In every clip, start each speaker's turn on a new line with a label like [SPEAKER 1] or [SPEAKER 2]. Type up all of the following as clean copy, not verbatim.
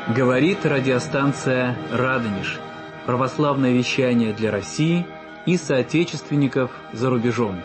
[SPEAKER 1] Говорит радиостанция «Радонеж». Православное вещание для России и соотечественников за рубежом.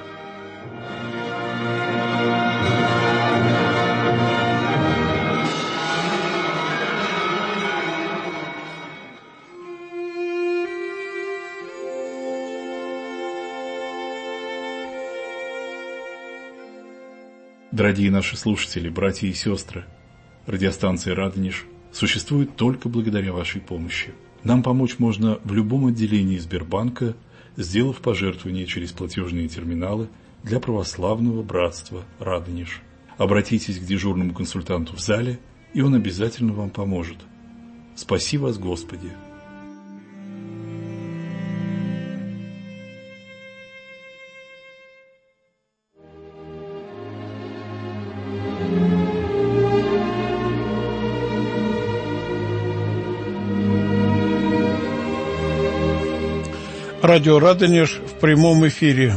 [SPEAKER 2] Дорогие наши слушатели, братья и сестры, радиостанция «Радонеж» существует только благодаря вашей помощи. Нам помочь можно в любом отделении Сбербанка, сделав пожертвование через платежные терминалы для православного братства «Радонеж». Обратитесь к дежурному консультанту в зале, и он обязательно вам поможет. Спаси вас, Господи!
[SPEAKER 3] Радио «Радонеж» в прямом эфире.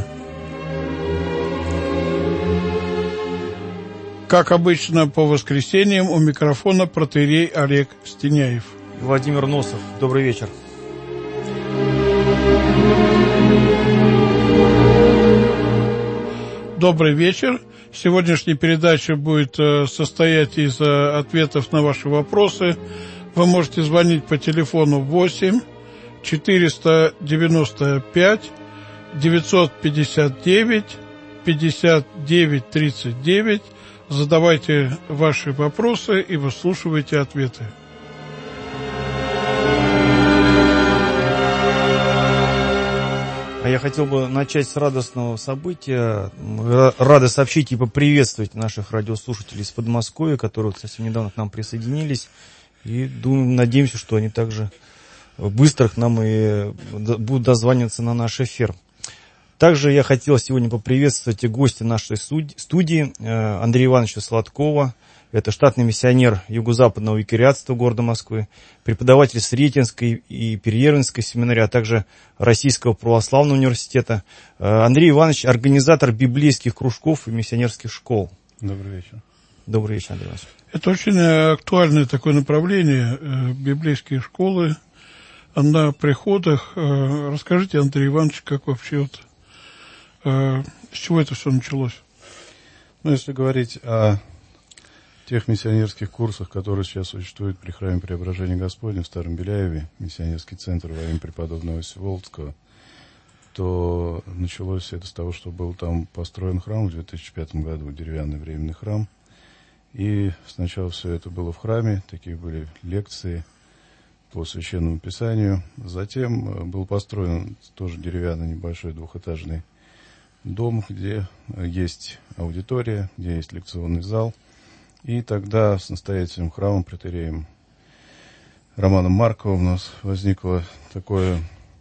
[SPEAKER 3] Как обычно, по воскресеньям у микрофона протоиерей Олег Стеняев.
[SPEAKER 4] Владимир Носов. Добрый вечер.
[SPEAKER 3] Добрый вечер. Сегодняшняя передача будет состоять из ответов на ваши вопросы. Вы можете звонить по телефону 8 495 959 59 39. Задавайте ваши вопросы и выслушивайте ответы.
[SPEAKER 4] А я хотел бы начать с радостного события. Мы рады сообщить и поприветствовать наших радиослушателей из Подмосковья, которые совсем недавно к нам присоединились. И надеемся, что они также быстро к нам и будут дозваниваться на наш эфир. Также я хотел сегодня поприветствовать и гостя нашей студии Андрея Ивановича Сладкова. Это штатный миссионер Юго-Западного викариатства города Москвы, преподаватель Сретенской и Переервинской семинарии, а также Российского православного университета. Андрей Иванович – организатор библейских кружков и миссионерских школ.
[SPEAKER 5] Добрый вечер.
[SPEAKER 4] Добрый вечер, Андрей Иванович.
[SPEAKER 3] Это очень актуальное такое направление, библейские школы на приходах. Расскажите, Андрей Иванович, как вообще с чего это все началось?
[SPEAKER 5] Ну, если говорить о тех миссионерских курсах, которые сейчас существуют при храме Преображения Господня в Старом Беляеве, миссионерский центр во имя преподобного Всеволодского, то началось это с того, что был там построен храм в 2005 году, деревянный временный храм. И сначала все это было в храме, такие были лекции по Священному Писанию. Затем был построен тоже деревянный небольшой двухэтажный дом, где есть аудитория, где есть лекционный зал. И тогда с настоятелем храма, протоиереем Романом Марковым, у нас возникло такое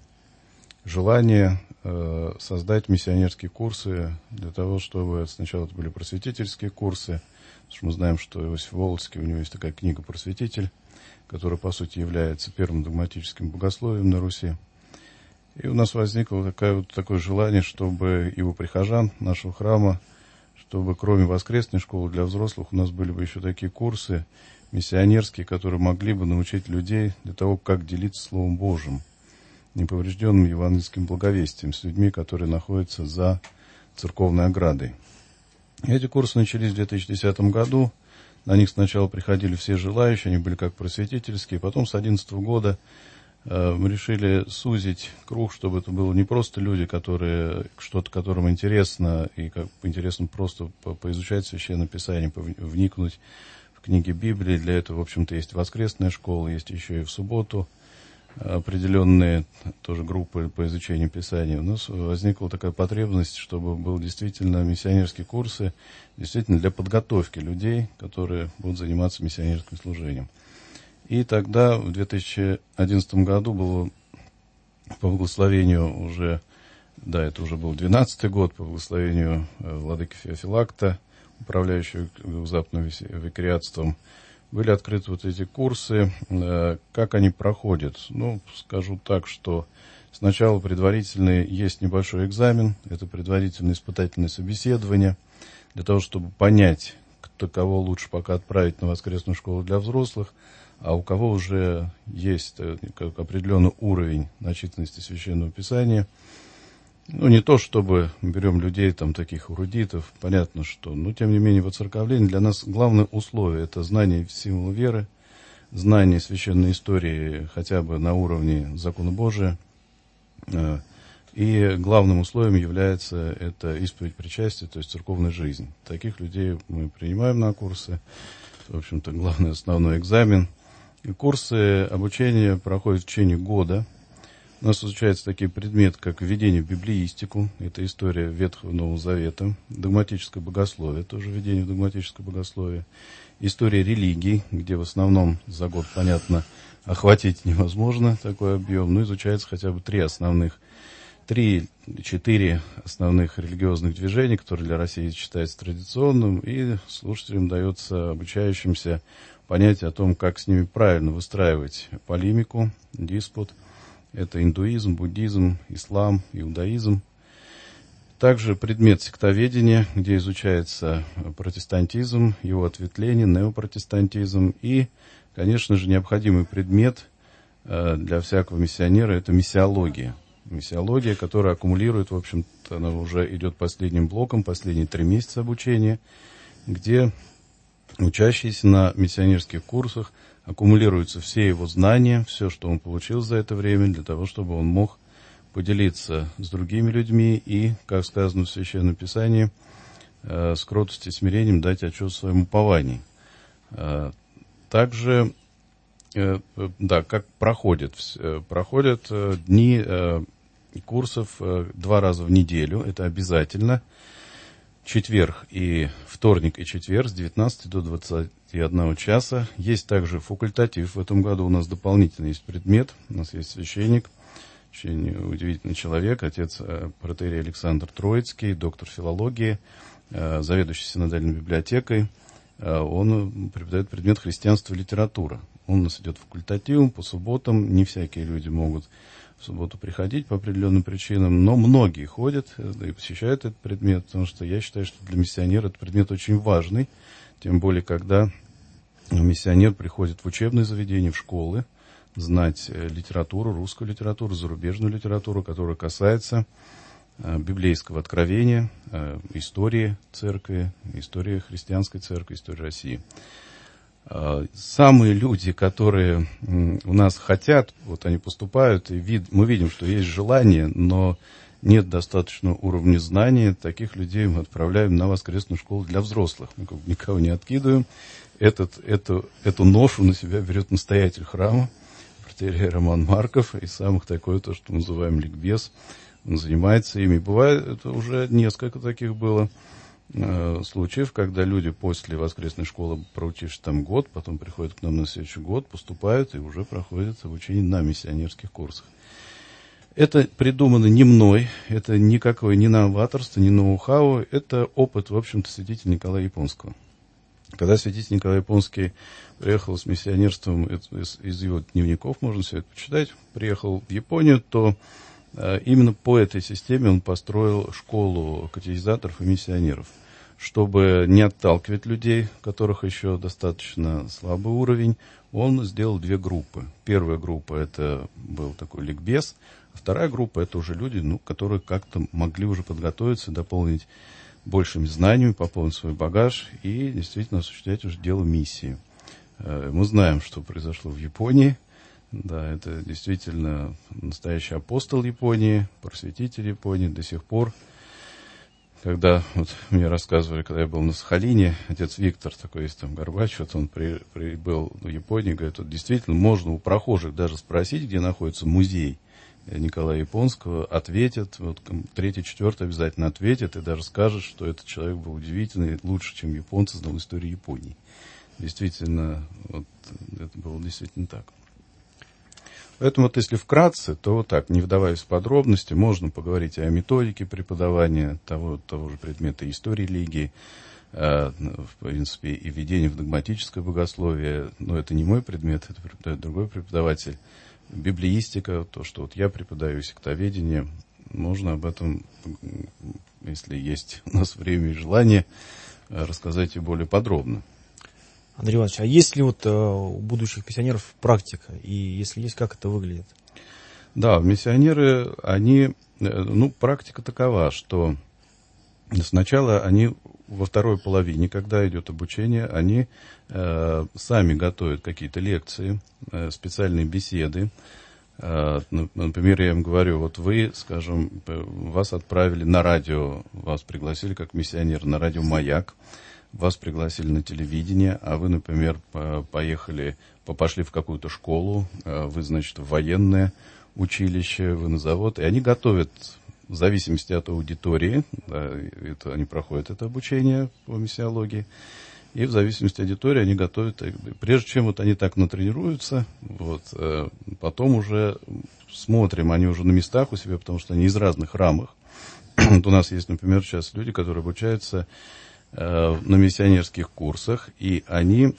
[SPEAKER 5] желание создать миссионерские курсы для того, чтобы сначала это были просветительские курсы, потому что мы знаем, что Иосиф Волоцкий, у него есть такая книга «Просветитель», которая, по сути, является первым догматическим богословием на Руси. И у нас возникло такое желание, чтобы и у прихожан нашего храма, чтобы кроме воскресной школы для взрослых у нас были бы еще такие курсы миссионерские, которые могли бы научить людей для того, как делиться Словом Божьим, неповрежденным евангельским благовестием, с людьми, которые находятся за церковной оградой. Эти курсы начались в 2010 году. На них сначала приходили все желающие, они были как просветительские. Потом с 2011 года мы решили сузить круг, чтобы это было не просто люди, которые что-то, которым интересно, и как интересно просто поизучать Священное Писание, вникнуть в книги Библии. Для этого, в общем-то, есть воскресная школа, есть еще и в субботу определенные тоже группы по изучению Писания. У нас возникла такая потребность, чтобы были действительно миссионерские курсы, действительно для подготовки людей, которые будут заниматься миссионерским служением. И тогда, в 2011 году, было по благословению уже, да, это уже был 12-й год, по благословению владыки Феофилакта, управляющего Западным викариатством, были открыты вот эти курсы. Как они проходят? Ну, скажу так, что сначала предварительный есть небольшой экзамен, это предварительное испытательное собеседование, для того, чтобы понять, кого-то, кого лучше пока отправить на воскресную школу для взрослых, а у кого уже есть как определенный уровень начитанности Священного Писания. Ну, не то, чтобы берем людей, там, таких эрудитов, понятно, что, но, тем не менее, воцерковление для нас главное условие – это знание символа веры, знание священной истории хотя бы на уровне закона Божия. И главным условием является это исповедь причастия, то есть церковная жизнь. Таких людей мы принимаем на курсы. В общем-то, главный основной экзамен. И курсы обучения проходят в течение года. У нас изучаются такие предметы, как введение в библеистику, это история Ветхого и Нового Завета, догматическое богословие, тоже введение в догматическое богословие, история религий, где в основном за год, понятно, охватить невозможно такой объем, но изучается хотя бы 3-4 основных религиозных движений, которые для России считаются традиционным, и слушателям дается обучающимся понятие о том, как с ними правильно выстраивать полемику, диспут. Это индуизм, буддизм, ислам, иудаизм. Также предмет сектоведения, где изучается протестантизм, его ответвление, неопротестантизм. И, конечно же, необходимый предмет для всякого миссионера – это миссиология. Миссиология, которая аккумулирует, в общем-то, она уже идет последним блоком, последние 3 месяца обучения, где учащийся на миссионерских курсах аккумулируются все его знания, все, что он получил за это время, для того, чтобы он мог поделиться с другими людьми и, как сказано в Священном Писании, с кротостью и смирением дать отчет в своем уповании. Также, да, как проходят дни курсов 2 раза в неделю, это обязательно. Вторник и четверг с 19 до 21 часа. Есть также факультатив. В этом году у нас дополнительный есть предмет. У нас есть священник, очень удивительный человек, отец протоиерей Александр Троицкий, доктор филологии, заведующий синодальной библиотекой. Он преподает предмет христианство и литература. Он у нас идет факультативом по субботам. Не всякие люди могут в субботу приходить по определенным причинам, но многие ходят и посещают этот предмет, потому что я считаю, что для миссионера этот предмет очень важный, тем более, когда миссионер приходит в учебные заведения, в школы, знать литературу, русскую литературу, зарубежную литературу, которая касается библейского откровения, истории церкви, истории христианской церкви, истории России. Самые люди, которые у нас хотят, вот они поступают, и мы видим, что есть желание, но нет достаточного уровня знания, таких людей мы отправляем на воскресную школу для взрослых. Мы никого не откидываем. Эту ношу на себя берет настоятель храма, протоиерей Роман Марков, и самых такое, то, что мы называем ликбез. Он занимается ими. Бывает, это уже несколько таких было случаев, когда люди после воскресной школы, проучившись там год, потом приходят к нам на следующий год, поступают и уже проходят обучение на миссионерских курсах. Это придумано не мной, это никакое не новаторство, не ноу-хау, это опыт, в общем-то, святителя Николая Японского. Когда святитель Николай Японский приехал с миссионерством, из его дневников можно все это почитать, приехал в Японию, то именно по этой системе он построил школу катехизаторов и миссионеров, чтобы не отталкивать людей, у которых еще достаточно слабый уровень. Он сделал 2 группы. Первая группа – это был такой ликбез, а вторая группа – это уже люди, которые как-то могли уже подготовиться, дополнить большими знаниями, пополнить свой багаж и действительно осуществлять уже дело миссии. Мы знаем, что произошло в Японии. Да, это действительно настоящий апостол Японии, просветитель Японии до сих пор. Когда вот мне рассказывали, когда я был на Сахалине, отец Виктор, такой есть там Горбач, вот он прибыл в Японию, говорит, вот действительно можно у прохожих даже спросить, где находится музей Николая Японского, ответят, вот 3-4 обязательно ответят и даже скажут, что этот человек был удивительный, лучше, чем японцы, знал историю Японии. Действительно, вот это было действительно так. Поэтому вот если вкратце, то вот так, не вдаваясь в подробности, можно поговорить и о методике преподавания того же предмета истории религии, в принципе, и введение в догматическое богословие. Но это не мой предмет, это преподает другой преподаватель. Библеистика, то, что вот я преподаю, сектоведение, можно об этом, если есть у нас время и желание, рассказать и более подробно.
[SPEAKER 4] Андрей Иванович, а есть ли вот у будущих миссионеров практика? И если есть, как это выглядит?
[SPEAKER 5] Да, миссионеры, практика такова, что сначала они во второй половине, когда идет обучение, они сами готовят какие-то лекции, специальные беседы. Например, я им говорю, вот вы, скажем, вас отправили на радио, вас пригласили как миссионер на радио «Маяк», вас пригласили на телевидение, а вы, например, пошли в какую-то школу, вы, значит, в военное училище, вы на завод, и они готовят, в зависимости от аудитории, они проходят это обучение по миссиологии, и в зависимости от аудитории они готовят, прежде чем вот они так натренируются, потом уже смотрим, они уже на местах у себя, потому что они из разных рамок. Вот у нас есть, например, сейчас люди, которые обучаются на миссионерских курсах, и они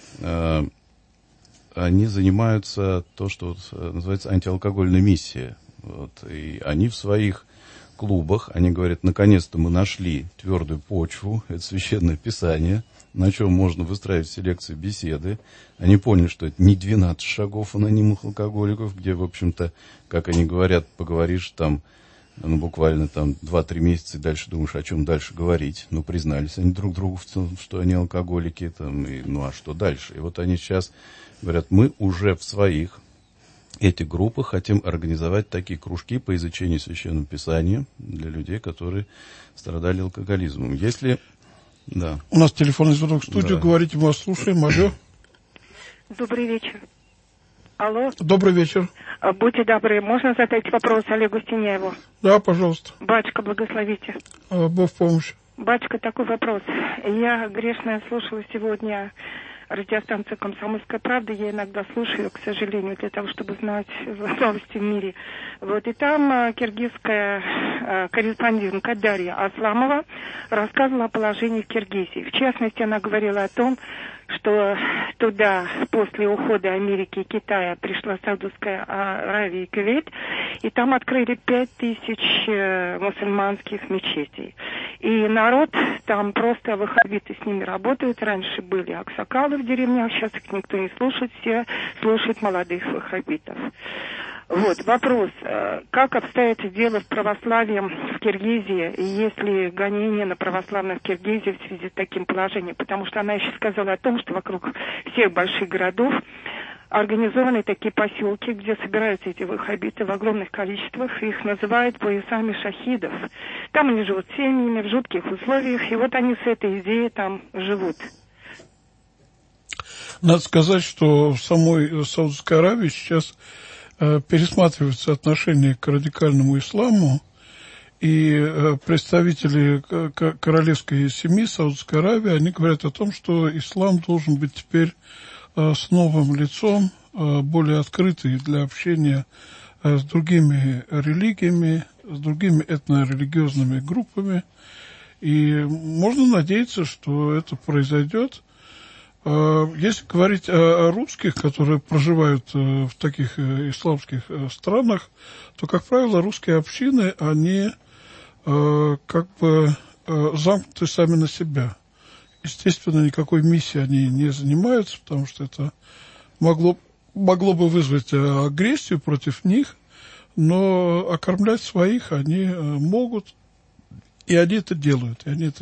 [SPEAKER 5] занимаются то, что называется антиалкогольная миссия. И они в своих клубах, они говорят, наконец-то мы нашли твердую почву, это священное писание, на чем можно выстраивать все лекции, беседы. Они поняли, что это не 12 шагов анонимных алкоголиков, где, в общем-то, как они говорят, поговоришь там, буквально там 2-3 месяца, и дальше думаешь, о чем дальше говорить. Признались они друг другу в том, что они алкоголики, а что дальше? И вот они сейчас говорят, мы уже в своих этих группах хотим организовать такие кружки по изучению Священного Писания для людей, которые страдали алкоголизмом. Да.
[SPEAKER 3] У нас телефонный звонок в студию, да. Говорите, мы вас слушаем. Алло.
[SPEAKER 6] Добрый вечер. Алло.
[SPEAKER 3] Добрый вечер.
[SPEAKER 6] Будьте добры, можно задать вопрос Олегу Стеняеву?
[SPEAKER 3] Да, пожалуйста.
[SPEAKER 6] Батюшка, благословите.
[SPEAKER 3] Бог в помощь.
[SPEAKER 6] Батюшка, такой вопрос. Я грешная слушала сегодня радиостанцию «Комсомольская правда». Я иногда слушаю, к сожалению, для того, чтобы знать новости в мире. И там киргизская корреспондентка Дарья Асламова рассказывала о положении в Киргизии. В частности, она говорила о том, что туда после ухода Америки и Китая пришла Саудовская Аравия и Кувейт, и там открыли 5000 мусульманских мечетей. И народ там просто ваххабиты с ними работают. Раньше были аксакалы в деревнях, сейчас их никто не слушает, все слушают молодых ваххабитов. Вопрос. Как обстоит дело с православием в Киргизии, и есть ли гонения на православных в Киргизии в связи с таким положением? Потому что она еще сказала о том, что вокруг всех больших городов организованы такие поселки, где собираются эти ваххабиты в огромных количествах, их называют поясами шахидов. Там они живут семьями, в жутких условиях, и они с этой идеей там живут.
[SPEAKER 3] Надо сказать, что в самой Саудовской Аравии сейчас пересматривается отношение к радикальному исламу, и представители королевской семьи Саудовской Аравии, они говорят о том, что ислам должен быть теперь с новым лицом, более открытый для общения с другими религиями, с другими этнорелигиозными группами, и можно надеяться, что это произойдет. Если говорить о русских, которые проживают в таких исламских странах, то, как правило, русские общины, они замкнуты сами на себя. Естественно, никакой миссией они не занимаются, потому что это могло бы вызвать агрессию против них, но окормлять своих они могут, и они это делают,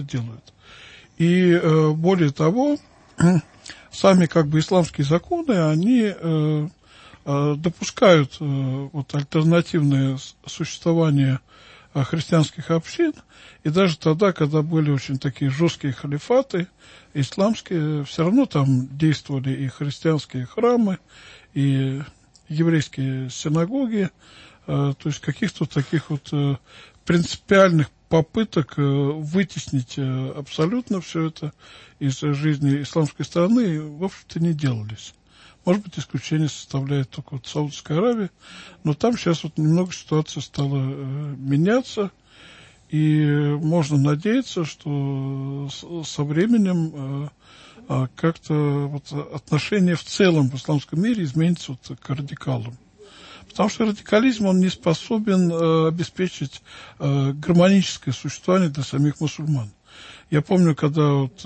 [SPEAKER 3] И более того, сами исламские законы, они допускают альтернативное существование христианских общин, и даже тогда, когда были очень такие жесткие халифаты исламские, все равно там действовали и христианские храмы, и еврейские синагоги, то есть каких-то таких принципиальных попыток вытеснить абсолютно все это из жизни исламской страны, в общем-то, не делались. Может быть, исключение составляет только Саудовская Аравия, но там сейчас немного ситуация стала меняться, и можно надеяться, что со временем как-то отношение в целом в исламском мире изменится к радикалам. Потому что радикализм, он не способен обеспечить гармоническое существование для самих мусульман. Я помню, когда вот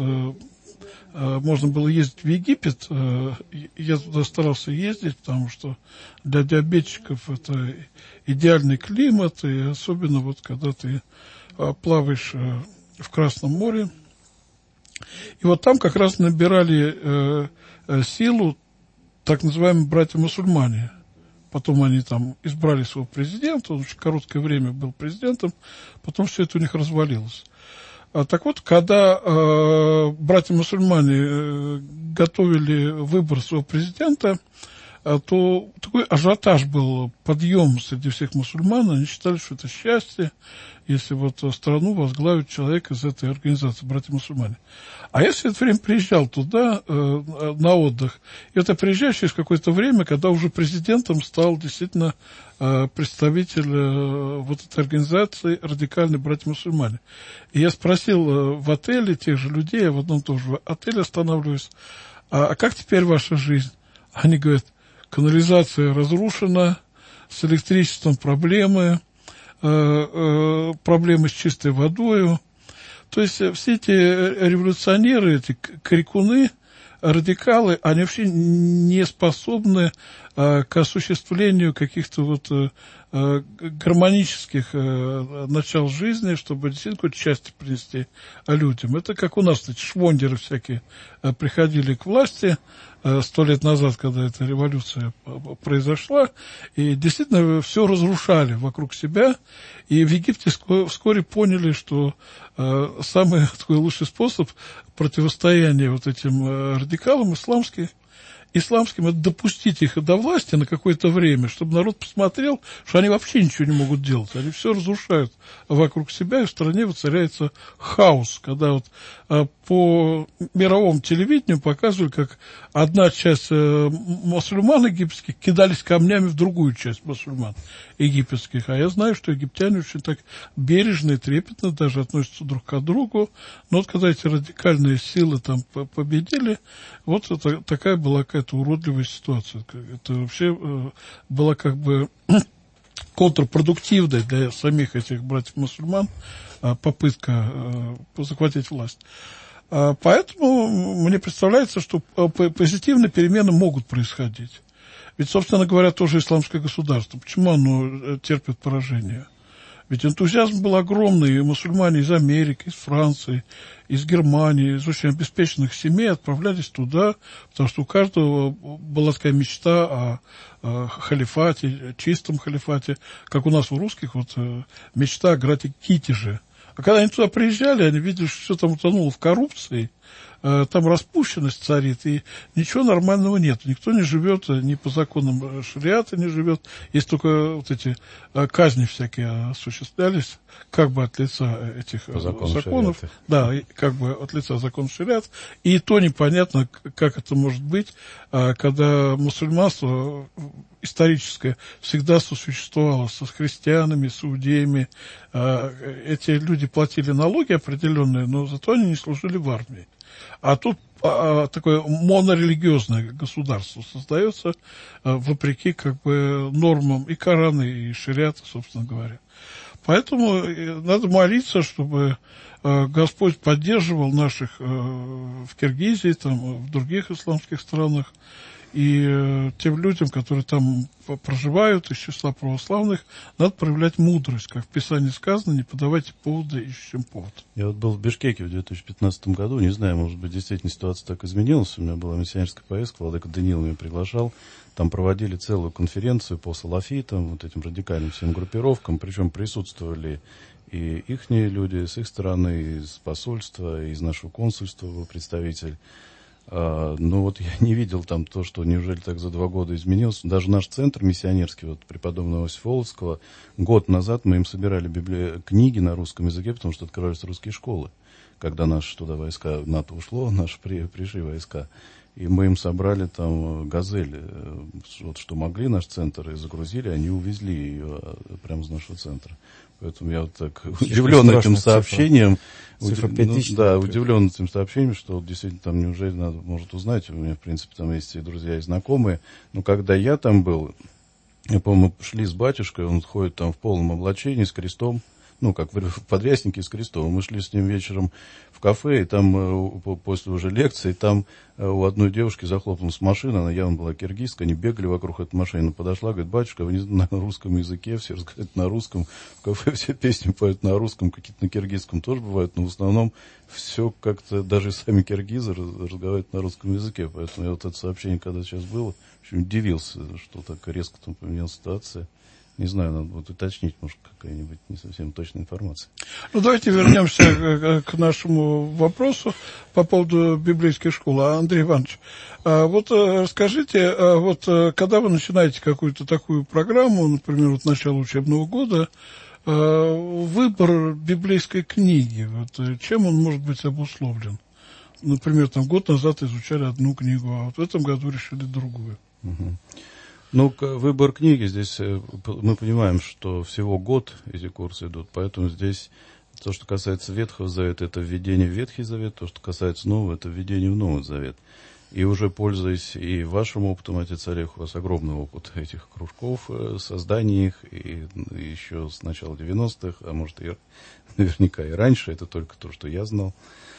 [SPEAKER 3] можно было ездить в Египет, я туда старался ездить, потому что для диабетиков это идеальный климат, и особенно вот когда ты плаваешь в Красном море. И вот там как раз набирали силу так называемые братья-мусульмане. Потом они там избрали своего президента, он очень короткое время был президентом, потом все это у них развалилось. Так вот, когда братья-мусульмане готовили выбор своего президента, то такой ажиотаж был, подъем среди всех мусульман. Они считали, что это счастье, если вот страну возглавит человек из этой организации, братья-мусульмане. А я все это время приезжал туда на отдых. И это приезжаю через какое-то время, когда уже президентом стал действительно представитель вот этой организации радикальные братья-мусульмане. И я спросил в отеле тех же людей, я в одном тоже отеле останавливаюсь, а как теперь ваша жизнь? Они говорят, канализация разрушена, с электричеством проблемы, проблемы с чистой водой. То есть все эти революционеры, эти крикуны, радикалы, они вообще не способны к осуществлению каких-то вот гармонических начал жизни, чтобы действительно какое-то счастье принести людям. Это как у нас эти швондеры всякие приходили к власти 100 лет назад, когда эта революция произошла, и действительно все разрушали вокруг себя. И в Египте вскоре поняли, что самый такой лучший способ противостояния вот этим радикалам исламским, это допустить их до власти на какое-то время, чтобы народ посмотрел, что они вообще ничего не могут делать. Они все разрушают вокруг себя, и в стране воцаряется хаос, когда вот по мировому телевидению показывали, как одна часть мусульман египетских кидались камнями в другую часть мусульман египетских. А я знаю, что египтяне очень так бережно и трепетно даже относятся друг к другу. Но вот когда эти радикальные силы там победили, вот это, такая была какая-то уродливая ситуация. Это вообще была как бы контрпродуктивная для самих этих братьев-мусульман попытка захватить власть. Поэтому мне представляется, что позитивные перемены могут происходить. Ведь, собственно говоря, тоже исламское государство. Почему оно терпит поражение? Ведь энтузиазм был огромный, и мусульмане из Америки, из Франции, из Германии, из очень обеспеченных семей отправлялись туда, потому что у каждого была такая мечта о халифате, чистом халифате, как у нас у русских, вот мечта о грате Китеже. А когда они туда приезжали, они видели, что все там утонуло в коррупции, там распущенность царит, и ничего нормального нет. Никто не живет, ни по законам шариата не живет. Есть только вот эти казни всякие осуществлялись, как бы от лица этих законов. Шариата. Да, как бы от лица законов шариата. И то непонятно, как это может быть, когда мусульманство историческое всегда сосуществовало со христианами, с иудеями. Эти люди платили налоги определенные, но зато они не служили в армии. А тут такое монорелигиозное государство создается вопреки как бы нормам и Корана, и шариата, собственно говоря. Поэтому надо молиться, чтобы Господь поддерживал наших в Киргизии, там, в других исламских странах, и тем людям, которые там проживают, из числа православных, надо проявлять мудрость. Как в Писании сказано, не подавайте повода ищущим повод.
[SPEAKER 5] Я вот был в Бишкеке в 2015 году, не знаю, может быть, действительно ситуация так изменилась. У меня была миссионерская поездка, владыка Даниил меня приглашал. Там проводили целую конференцию по салафитам, вот этим радикальным всем группировкам, причем присутствовали и ихние люди с их стороны, из посольства, из нашего консульства представитель. Но вот я не видел там то, что неужели так за 2 года изменилось. Даже наш центр миссионерский, вот преподобного Иосифа Волоцкого, год назад мы им собирали книги на русском языке, потому что открывались русские школы. Когда наши туда войска, НАТО ушло, наши пришли войска. И мы им собрали там «Газель», вот что могли, наш центр, и загрузили, они увезли ее прямо из нашего центра. Поэтому я вот так удивлен этим сообщением.
[SPEAKER 4] Цифра 5000.
[SPEAKER 5] Да, удивлен этим сообщением, что вот действительно там неужели надо, может узнать. У меня, в принципе, там есть и друзья, и знакомые. Но когда я там был, я помню, мы шли с батюшкой, он ходит там в полном облачении, с крестом как в Подряснике с Крестовым. Мы шли с ним вечером в кафе, и там после уже лекции, там у одной девушки захлопнулась машина, она явно была киргизка, они бегали вокруг этой машины. Она подошла, говорит: батюшка, вы не на русском языке, все разговаривают на русском, в кафе все песни поют на русском, какие-то на киргизском тоже бывают, но в основном все как-то, даже сами киргизы разговаривают на русском языке. Поэтому я вот это сообщение, когда сейчас было, в общем, удивился, что так резко там поменялась ситуация. Не знаю, надо будет уточнить, может, какая-нибудь не совсем точная информация.
[SPEAKER 3] Ну, давайте вернемся к нашему вопросу по поводу библейской школы. Андрей Иванович, вот расскажите, вот когда вы начинаете какую-то такую программу, например, вот начало учебного года, выбор библейской книги, вот чем он может быть обусловлен? Например, там год назад изучали одну книгу, а вот в этом году решили другую.
[SPEAKER 5] Угу. Ну, выбор книги здесь, мы понимаем, что всего год эти курсы идут, поэтому здесь то, что касается Ветхого Завета, это введение в Ветхий Завет, то, что касается Нового, это введение в Новый Завет. И уже пользуясь и вашим опытом, отец Олег, у вас огромный опыт этих кружков, создания их, и еще с начала 90-х, а может и наверняка и раньше, это только то, что я знал.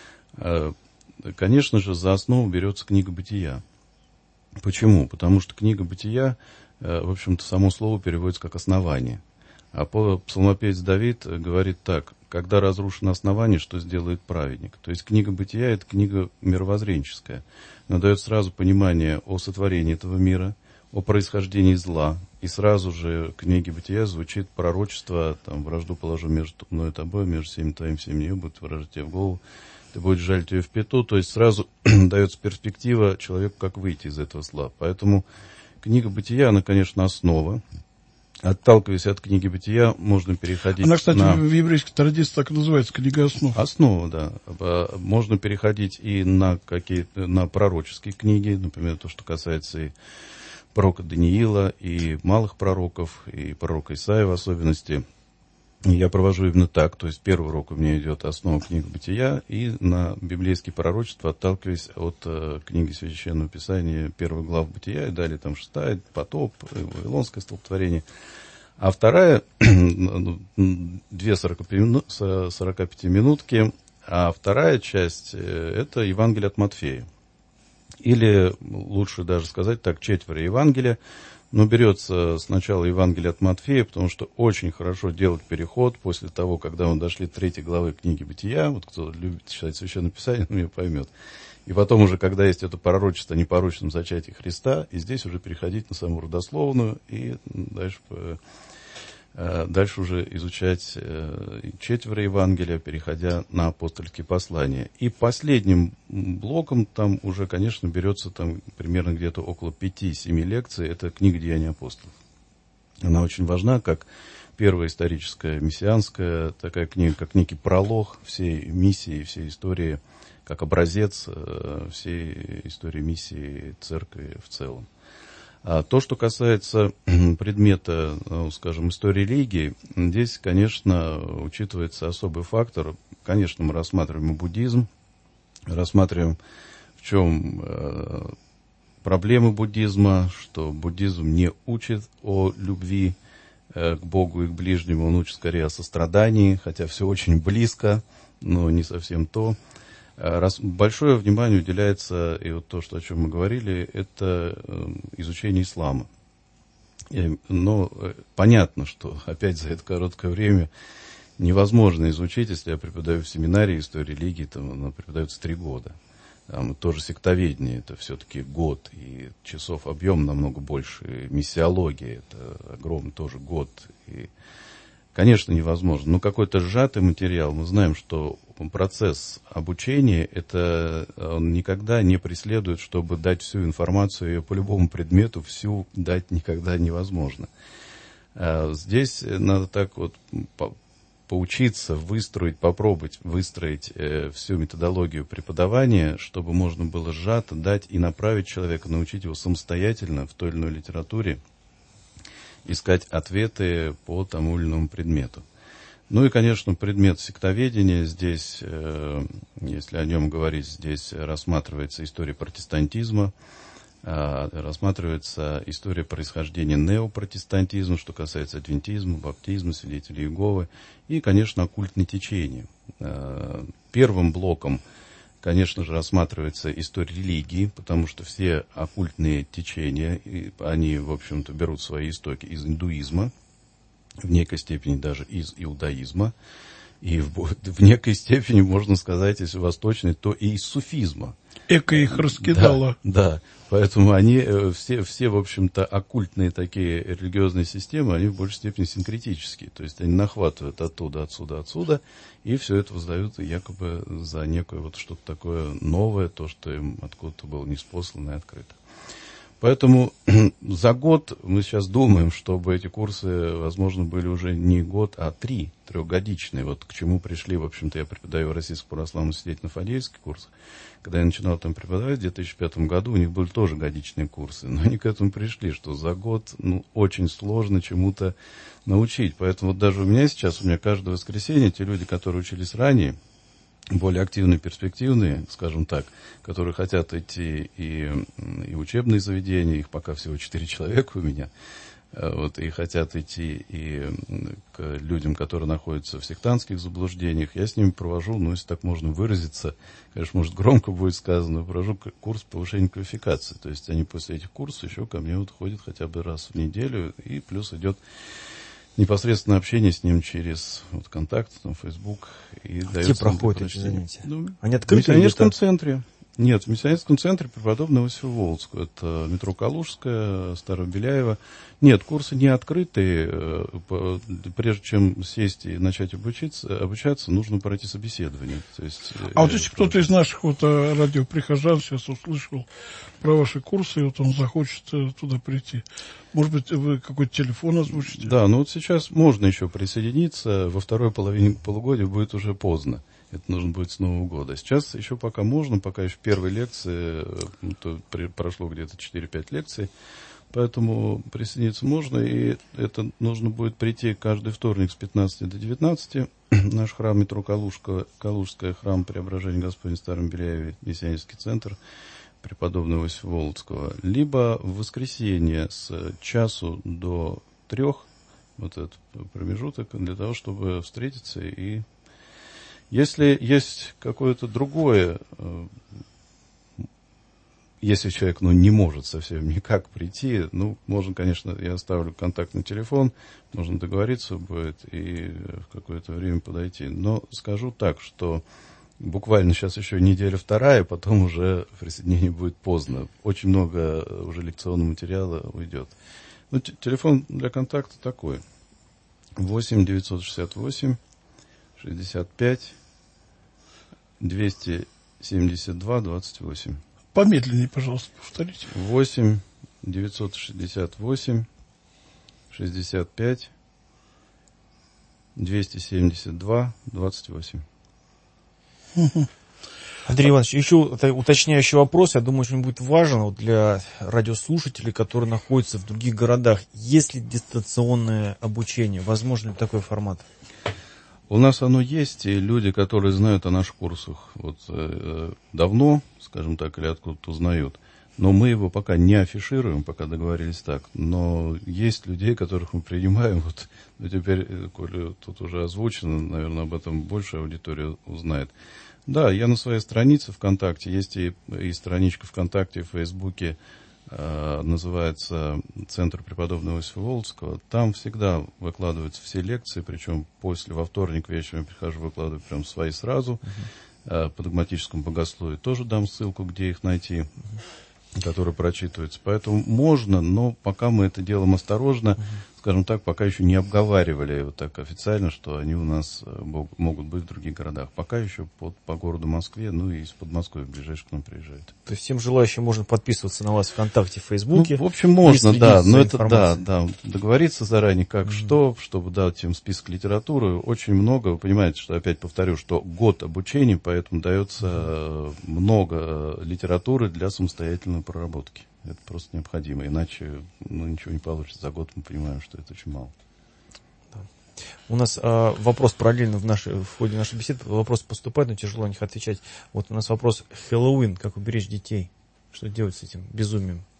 [SPEAKER 5] Конечно же, за основу берется книга Бытия. Почему? Потому что книга Бытия, в общем-то, само слово переводится как «основание». А псалмопевец Давид говорит так: когда разрушено основание, что сделает праведник? То есть книга Бытия – это книга мировоззренческая. Она дает сразу понимание о сотворении этого мира, о происхождении зла. И сразу же в книге Бытия звучит пророчество: там, вражду положу между мной и тобой, между семьей твоим, семьей ее будет выражать тебе в голову. Ты будешь жалить ее в пяту, то есть сразу дается перспектива человеку, как выйти из этого зла. Поэтому книга Бытия, она, конечно, основа. Отталкиваясь от книги Бытия, можно переходить
[SPEAKER 3] она, кстати, в еврейской традиции так и называется, книга основ.
[SPEAKER 5] Основа, да. Можно переходить и на пророческие книги, например, то, что касается и пророка Даниила, и малых пророков, и пророка Исаия в особенности. Я провожу именно так, то есть первый урок у меня идет основа книги Бытия, и на библейские пророчества, отталкиваясь от книги Священного Писания, первой глав Бытия, и далее там 6, потоп, Вавилонское столпотворение. А вторая, 2 45-минутки, а вторая часть, это Евангелие от Матфея. Или, лучше даже сказать так, четверо Евангелия. Но берется сначала Евангелие от Матфея, потому что очень хорошо делать переход после того, когда мы дошли до 3 главы книги Бытия. Вот кто любит читать Священное Писание, он меня поймет. И потом уже, когда есть это пророчество о непорочном зачатии Христа, и здесь уже переходить на саму родословную, и дальше уже изучать четверо Евангелия, переходя на апостольские послания. И последним блоком там уже, конечно, берется там примерно где-то около 5-7 лекций. Это книга «Деяния апостолов». Она очень важна, как первая историческая, мессианская такая книга, как некий пролог всей миссии, всей истории, как образец всей истории миссии церкви в целом. А то, что касается предмета, скажем, истории религии, здесь, конечно, учитывается особый фактор. Конечно, мы рассматриваем и буддизм, рассматриваем, в чем проблемы буддизма, что буддизм не учит о любви к Богу и к ближнему, он учит скорее о сострадании, хотя все очень близко, но не совсем то. Большое внимание уделяется, и вот то, о чем мы говорили, это изучение ислама. Но понятно, что опять за это короткое время невозможно изучить, если я преподаю в семинарии истории религии, там она преподается 3 года. Там тоже сектоведение, это все-таки год, и часов объем намного больше. Миссиология, это огромный тоже год. И, конечно, невозможно. Но какой-то сжатый материал, мы знаем, что процесс обучения, это он никогда не преследует, чтобы дать всю информацию, ее по любому предмету всю дать никогда невозможно. Здесь надо так вот поучиться, попробовать выстроить всю методологию преподавания, чтобы можно было сжато дать и направить человека, научить его самостоятельно в той или иной литературе искать ответы по тому или иному предмету. Ну и, конечно, предмет сектоведения здесь, если о нем говорить, здесь рассматривается история протестантизма, рассматривается история происхождения неопротестантизма, что касается адвентизма, баптизма, свидетелей Иеговы, и, конечно, оккультные течения. Первым блоком, конечно же, рассматривается история религии, потому что все оккультные течения, они, в общем-то, берут свои истоки из индуизма, в некой степени даже из иудаизма, и в некой степени, можно сказать, если восточный, то и из суфизма.
[SPEAKER 3] Эко их раскидало.
[SPEAKER 5] Да, поэтому они все, в общем-то, оккультные такие религиозные системы, они в большей степени синкретические. То есть они нахватывают оттуда, отсюда, и все это воздают якобы за некое вот что-то такое новое, то, что им откуда-то было ниспослано и открыто. Поэтому за год мы сейчас думаем, чтобы эти курсы, возможно, были уже не год, а 3 трехгодичные. Вот к чему пришли, в общем-то, я преподаю в Российском православном свидетельно-фадейских курсах. Когда я начинал там преподавать в 2005 году, у них были тоже годичные курсы. Но они к этому пришли, что за год очень сложно чему-то научить. Поэтому вот даже у меня каждое воскресенье те люди, которые учились ранее, более активные, перспективные, скажем так, которые хотят идти и учебные заведения, их пока всего 4 человека у меня, вот, и хотят идти и к людям, которые находятся в сектантских заблуждениях, я с ними провожу, если так можно выразиться, конечно, может, громко будет сказано, провожу курс повышения квалификации. То есть они после этих курсов еще ко мне ходят хотя бы раз в неделю, и плюс идет непосредственное общение с ним через контакт, Facebook. И
[SPEAKER 4] где проходят эти занятия? Они
[SPEAKER 5] в
[SPEAKER 4] открыты?
[SPEAKER 5] миссионерском центре. Нет, в миссионерском центре преподобного Иосифа Володского. Это метро Калужская, Старобеляево. Нет, курсы не открытые. Прежде чем сесть и начать обучаться, нужно пройти собеседование. То есть,
[SPEAKER 3] вот если кто-то из наших радиоприхожан сейчас услышал про ваши курсы, и вот он захочет туда прийти, может быть, вы какой-то телефон озвучите?
[SPEAKER 5] Да, сейчас можно еще присоединиться. Во второй половине полугодия будет уже поздно. Это нужно будет с Нового года. Сейчас еще пока можно, пока еще первые лекции, прошло где-то 4-5 лекций, поэтому присоединиться можно, и это нужно будет прийти каждый вторник с 15 до 19. Наш храм метро Калужская, храм Преображения Господня в Старом Беляеве, миссионерский центр преподобного Иосифа Володского, либо в воскресенье с 1 до 3, вот этот промежуток, для того, чтобы встретиться. И если есть какое-то другое, если человек не может совсем никак прийти, можно, конечно, я оставлю контактный телефон, можно договориться будет и в какое-то время подойти. Но скажу так, что буквально сейчас еще неделя вторая, потом уже присоединение будет поздно. Очень много уже лекционного материала уйдет. Телефон для контакта такой. 8 968 65 272 28.
[SPEAKER 3] Помедленнее, пожалуйста, повторите.
[SPEAKER 5] 8 968 65 272 28.
[SPEAKER 4] Андрей Иванович, еще уточняющий вопрос, я думаю, что он будет важен для радиослушателей, которые находятся в других городах. Есть ли дистанционное обучение? Возможно ли такой формат?
[SPEAKER 5] У нас оно есть, и люди, которые знают о наших курсах давно, скажем так, или откуда-то узнают, но мы его пока не афишируем, пока договорились так. Но есть людей, которых мы принимаем, теперь, коли тут уже озвучено, наверное, об этом больше аудитория узнает. Да, я на своей странице ВКонтакте, есть и страничка ВКонтакте, в Фейсбуке, называется «Центр преподобного Иосифа Володского». Там всегда выкладываются все лекции, причем во вторник вечером я прихожу, выкладываю прям свои сразу. По догматическому богословию тоже дам ссылку, где их найти, которые прочитываются. Поэтому можно, но пока мы это делаем осторожно, скажем так, пока еще не обговаривали так официально, что они у нас могут быть в других городах. Пока еще по городу Москве, и из Подмосковья ближайших к нам приезжают.
[SPEAKER 4] То есть всем желающим можно подписываться на вас ВКонтакте, в Фейсбуке?
[SPEAKER 5] В общем, можно, да. Но это, договориться заранее, чтобы дать им список литературы. Очень много, вы понимаете, что, опять повторю, что год обучения, поэтому дается много литературы для самостоятельной проработки. Это просто необходимо, иначе ничего не получится. За год мы понимаем, что это очень мало.
[SPEAKER 4] Да. У нас вопрос параллельно в ходе нашей беседы. Вопрос поступает, но тяжело на них отвечать. У нас вопрос: Хэллоуин, как уберечь детей? Что делать с этим безумием?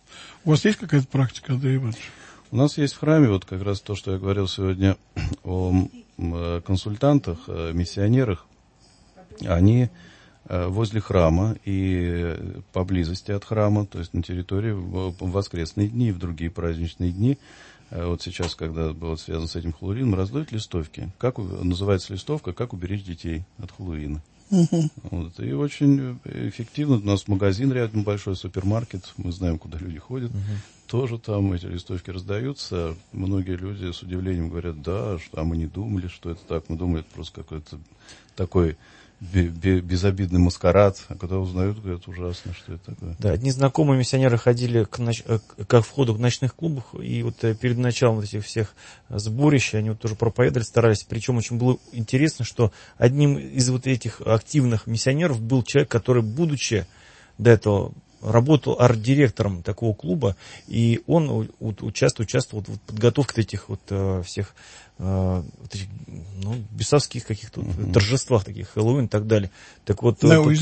[SPEAKER 3] У вас есть какая-то практика, Андрей Иванович?
[SPEAKER 5] У нас есть в храме вот как раз то, что я говорил сегодня о консультантах, миссионерах. Они возле храма и поблизости от храма, то есть на территории в воскресные дни и в другие праздничные дни. Вот сейчас, когда было связано с этим Хэллоуином, раздают листовки. Как называется листовка «Как уберечь детей от Хэллоуина». Вот, и очень эффективно. У нас магазин рядом большой, супермаркет. Мы знаем, куда люди ходят. Тоже там эти листовки раздаются. Многие люди с удивлением говорят, да, а мы не думали, что это так. Мы думали, это просто какой-то такой безобидный маскарад. А когда узнают, говорят, ужасно, что это такое.
[SPEAKER 4] Да, одни знакомые миссионеры ходили к входу в ночных клубах, и вот перед началом вот этих всех сборищ они вот тоже проповедовали, старались. Причем очень было интересно, что одним из вот этих активных миссионеров был человек, который, будучи до этого, работал арт-директором такого клуба, и он участвовал в подготовке этих вот всех вот этих, бесовских каких-то торжествах, таких Хэллоуин и так далее. Так вот,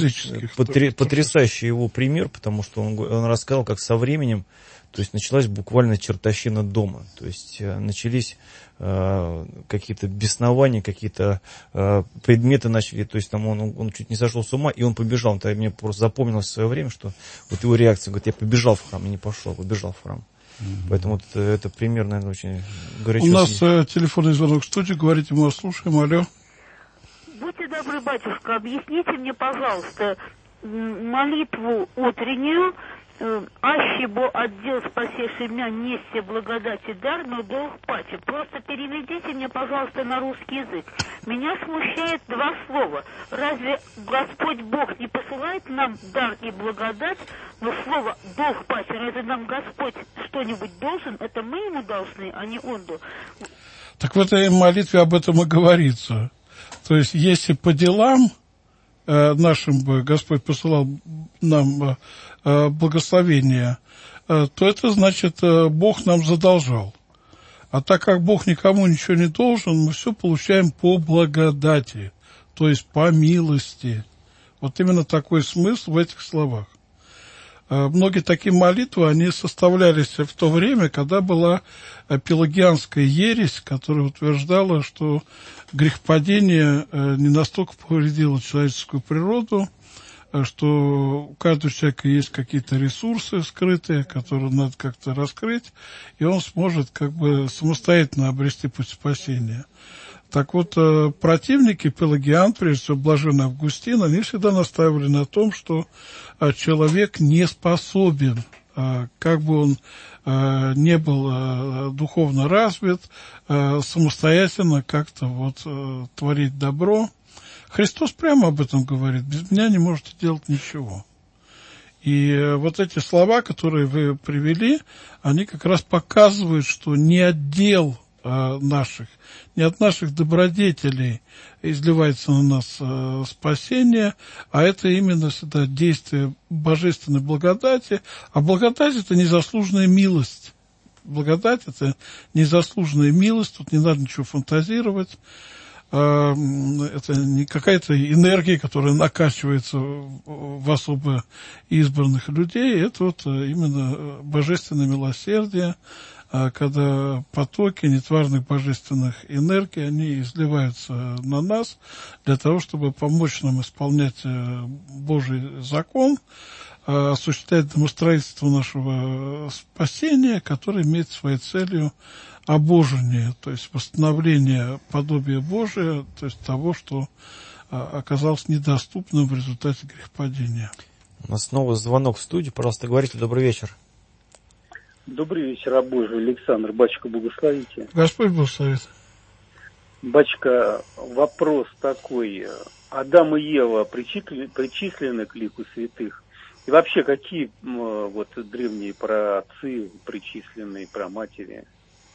[SPEAKER 4] потрясающий его пример, потому что он рассказал, как со временем, то есть началась буквально чертовщина дома, то есть начались какие-то беснования, какие-то предметы начали, то есть там он чуть не сошел с ума, и он побежал. Мне просто запомнилось в свое время, что вот его реакция, говорит, я побежал в храм, и не пошел, побежал в храм. Поэтому вот это пример, наверное, очень горячо.
[SPEAKER 3] У нас телефонный звонок в студии, говорите, мы вас слушаем, алло.
[SPEAKER 7] Будьте добры, батюшка, объясните мне, пожалуйста, молитву утреннюю, «Аще бо отдел спасеший меня несте благодати дар, но долг пати». Просто переведите мне, пожалуйста, на русский язык. Меня смущает два слова. Разве Господь Бог не посылает нам дар и благодать, но слово «долг пати», разве нам Господь что-нибудь должен? Это мы ему должны, а не он.
[SPEAKER 3] Так в этой молитве об этом и говорится. То есть, если по делам нашим бы Господь посылал нам благословение, то это значит, Бог нам задолжал. А так как Бог никому ничего не должен, мы все получаем по благодати, то есть по милости. Вот именно такой смысл в этих словах. Многие такие молитвы, они составлялись в то время, когда была пелагианская ересь, которая утверждала, что грехопадение не настолько повредило человеческую природу, что у каждого человека есть какие-то ресурсы скрытые, которые надо как-то раскрыть, и он сможет как бы самостоятельно обрести путь спасения. Так вот, противники пелагиан, прежде всего блаженный Августин, они всегда настаивали на том, что человек не способен, как бы он не был духовно развит, самостоятельно как-то вот творить добро. Христос прямо об этом говорит: без меня не можете делать ничего. И вот эти слова, которые вы привели, они как раз показывают, что не от дел наших, не от наших добродетелей изливается на нас спасение, а это именно всегда действие божественной благодати. А благодать — это незаслуженная милость. Благодать — это незаслуженная милость, тут не надо ничего фантазировать. Это не какая-то энергия, которая накачивается в особо избранных людей. Это вот именно божественное милосердие, когда потоки нетварных божественных энергий, они изливаются на нас для того, чтобы помочь нам исполнять Божий закон, осуществлять домостроительство нашего спасения, которое имеет своей целью обожение, то есть восстановление подобия Божия, то есть того, что оказалось недоступным в результате грехопадения.
[SPEAKER 4] У нас снова звонок в студию. Пожалуйста, говорите. Добрый вечер.
[SPEAKER 8] Добрый вечер, раб Божий Александр. Батюшка, благословите.
[SPEAKER 3] Господь благословит.
[SPEAKER 8] Батюшка, вопрос такой. Адам и Ева причислены к лику святых? И вообще, какие вот древние праотцы причислены, праматери?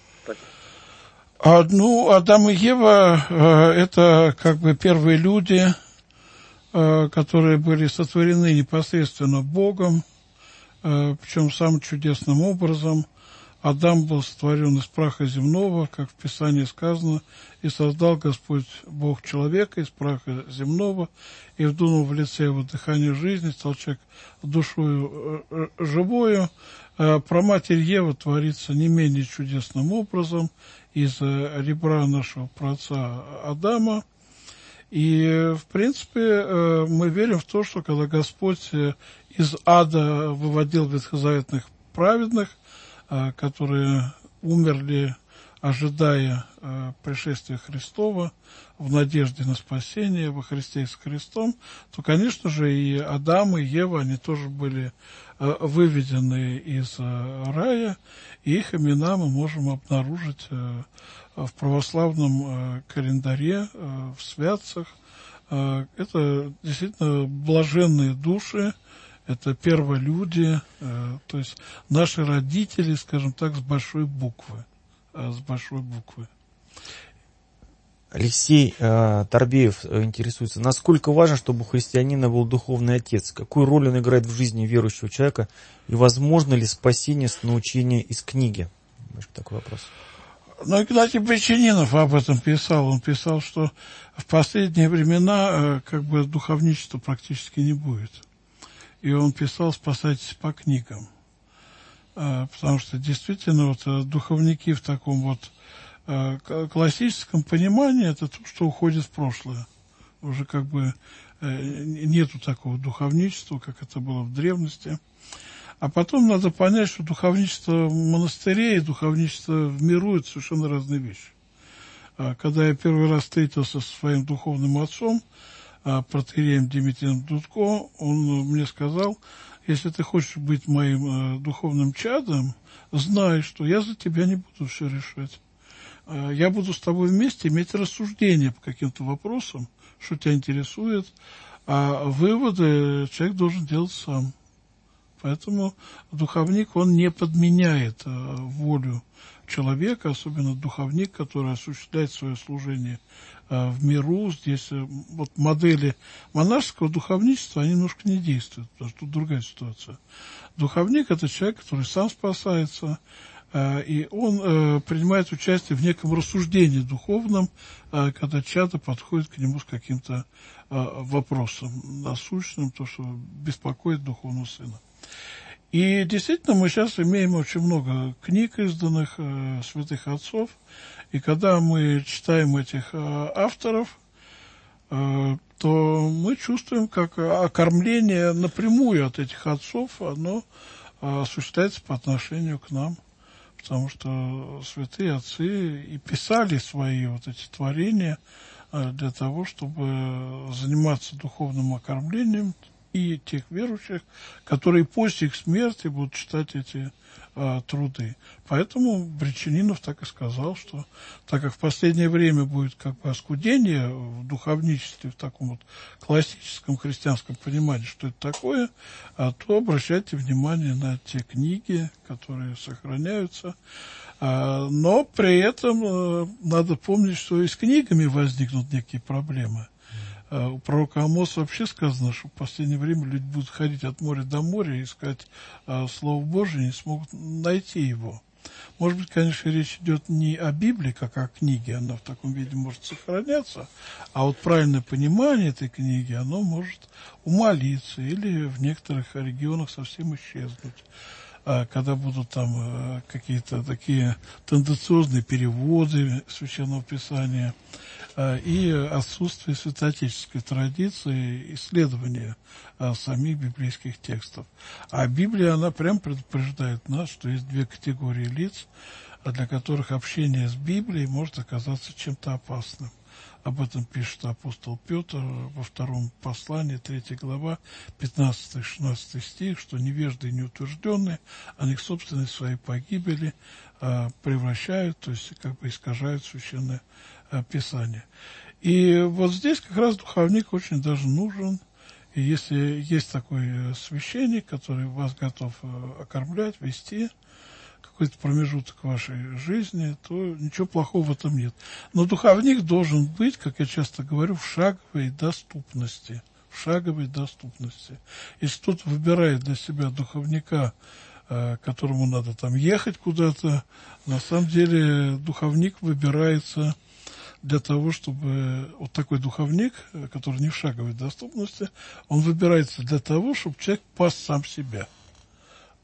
[SPEAKER 3] Адам и Ева это как бы первые люди, которые были сотворены непосредственно Богом, причем самым чудесным образом. Адам был сотворен из праха земного, как в Писании сказано: «И создал Господь Бог человека из праха земного, и вдунул в лице его дыхание жизни, стал человек душою живою». про Матерь Еву творится не менее чудесным образом из ребра нашего праотца Адама. И, в принципе, мы верим в то, что когда Господь из ада выводил ветхозаветных праведных, которые умерли, ожидая пришествия Христова, в надежде на спасение во Христе с Христом, то, конечно же, и Адам, и Ева, они тоже были выведены из рая, и их имена мы можем обнаружить в православном календаре, в святцах. Это действительно блаженные души, это перволюди, то есть наши родители, скажем так, с большой буквы.
[SPEAKER 4] Алексей Торбеев интересуется, насколько важно, чтобы у христианина был духовный отец? Какую роль он играет в жизни верующего человека? И возможно ли спасение с научения из книги? Такой вопрос.
[SPEAKER 3] Ну, Игнатий Бричининов об этом писал. Он писал, что в последние времена духовничества практически не будет. И он писал: спасайтесь по книгам. Потому что действительно духовники в таком классическом понимании это то, что уходит в прошлое. Уже нету такого духовничества, как это было в древности. А потом надо понять, что духовничество в монастыре и духовничество в миру – это совершенно разные вещи. Когда я первый раз встретился со своим духовным отцом, протоиереем Димитрием Дудко, он мне сказал: если ты хочешь быть моим духовным чадом, знай, что я за тебя не буду все решать. Я буду с тобой вместе иметь рассуждения по каким-то вопросам, что тебя интересует, а выводы человек должен делать сам. Поэтому духовник, он не подменяет волю человека, особенно духовник, который осуществляет свое служение в миру. Здесь модели монашеского духовничества, они немножко не действуют, потому что тут другая ситуация. Духовник – это человек, который сам спасается, и он принимает участие в неком рассуждении духовном, когда чадо подходит к нему с каким-то вопросом насущным, то, что беспокоит духовного сына. И действительно, мы сейчас имеем очень много книг, изданных святых отцов, и когда мы читаем этих авторов, то мы чувствуем, как окормление напрямую от этих отцов, оно осуществляется по отношению к нам. Потому что святые отцы и писали свои эти творения для того, чтобы заниматься духовным окормлением и тех верующих, которые после их смерти будут читать эти труды. Поэтому Бричининов так и сказал, что так как в последнее время будет оскудение в духовничестве, в таком классическом христианском понимании, что это такое, то обращайте внимание на те книги, которые сохраняются. Но при этом надо помнить, что и с книгами возникнут некие проблемы. У пророка Амоса вообще сказано, что в последнее время люди будут ходить от моря до моря и искать Слово Божие, не смогут найти его. Может быть, конечно, речь идет не о Библии, как о книге, она в таком виде может сохраняться, а правильное понимание этой книги, оно может умалиться или в некоторых регионах совсем исчезнуть. Когда будут там какие-то такие тенденциозные переводы Священного Писания и отсутствие святоотеческой традиции исследования самих библейских текстов. А Библия, она прям предупреждает нас, что есть две категории лиц, для которых общение с Библией может оказаться чем-то опасным. Об этом пишет апостол Петр во втором послании, 3 глава, 15-16 стих, что невежды и неутвержденные, они к собственной своей погибели превращают, то есть искажают священное Писание. И здесь как раз духовник очень даже нужен. И если есть такой священник, который вас готов окормлять, вести какой-то промежуток вашей жизни, то ничего плохого в этом нет. Но духовник должен быть, как я часто говорю, в шаговой доступности. В шаговой доступности. Если кто-то выбирает для себя духовника, которому надо ехать куда-то, на самом деле духовник выбирается для того, чтобы такой духовник, который не в шаговой доступности, он выбирается для того, чтобы человек пас сам себя.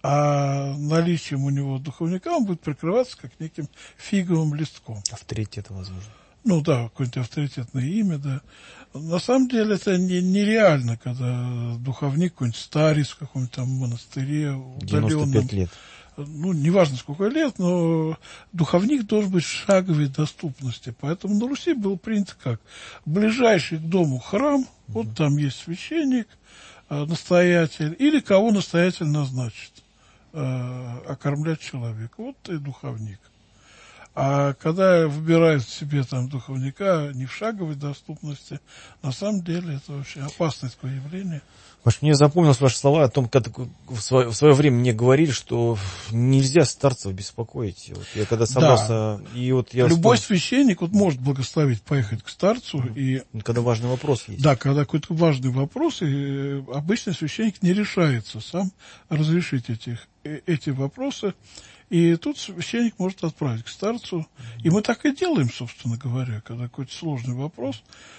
[SPEAKER 3] а наличием у него духовника он будет прикрываться как неким фиговым листком.
[SPEAKER 4] Авторитет, возможно.
[SPEAKER 3] Ну да, какое-нибудь авторитетное имя, да. На самом деле это нереально, когда духовник, какой-нибудь старец в каком-нибудь там монастыре удаленном.
[SPEAKER 4] 95 лет.
[SPEAKER 3] Ну, неважно сколько лет, но духовник должен быть в шаговой доступности. Поэтому на Руси было принято как? Ближайший к дому храм, вот там есть священник, настоятель, или кого настоятель назначит окормлять человека. Вот и духовник. А когда выбирают себе там духовника не в шаговой доступности, на самом деле это очень опасное такое явление.
[SPEAKER 4] Маш, мне запомнилось ваши слова о том, когда в свое время мне говорили, что нельзя старцев беспокоить. Вот я когда собрался...
[SPEAKER 3] Да.
[SPEAKER 4] И вот я
[SPEAKER 3] любой священник вот может благословить поехать к старцу. И,
[SPEAKER 4] когда важный вопрос есть.
[SPEAKER 3] Да, когда какой-то важный вопрос, и обычно священник не решается сам разрешить эти вопросы. И тут священник может отправить к старцу. И мы так и делаем, собственно говоря, когда какой-то сложный вопрос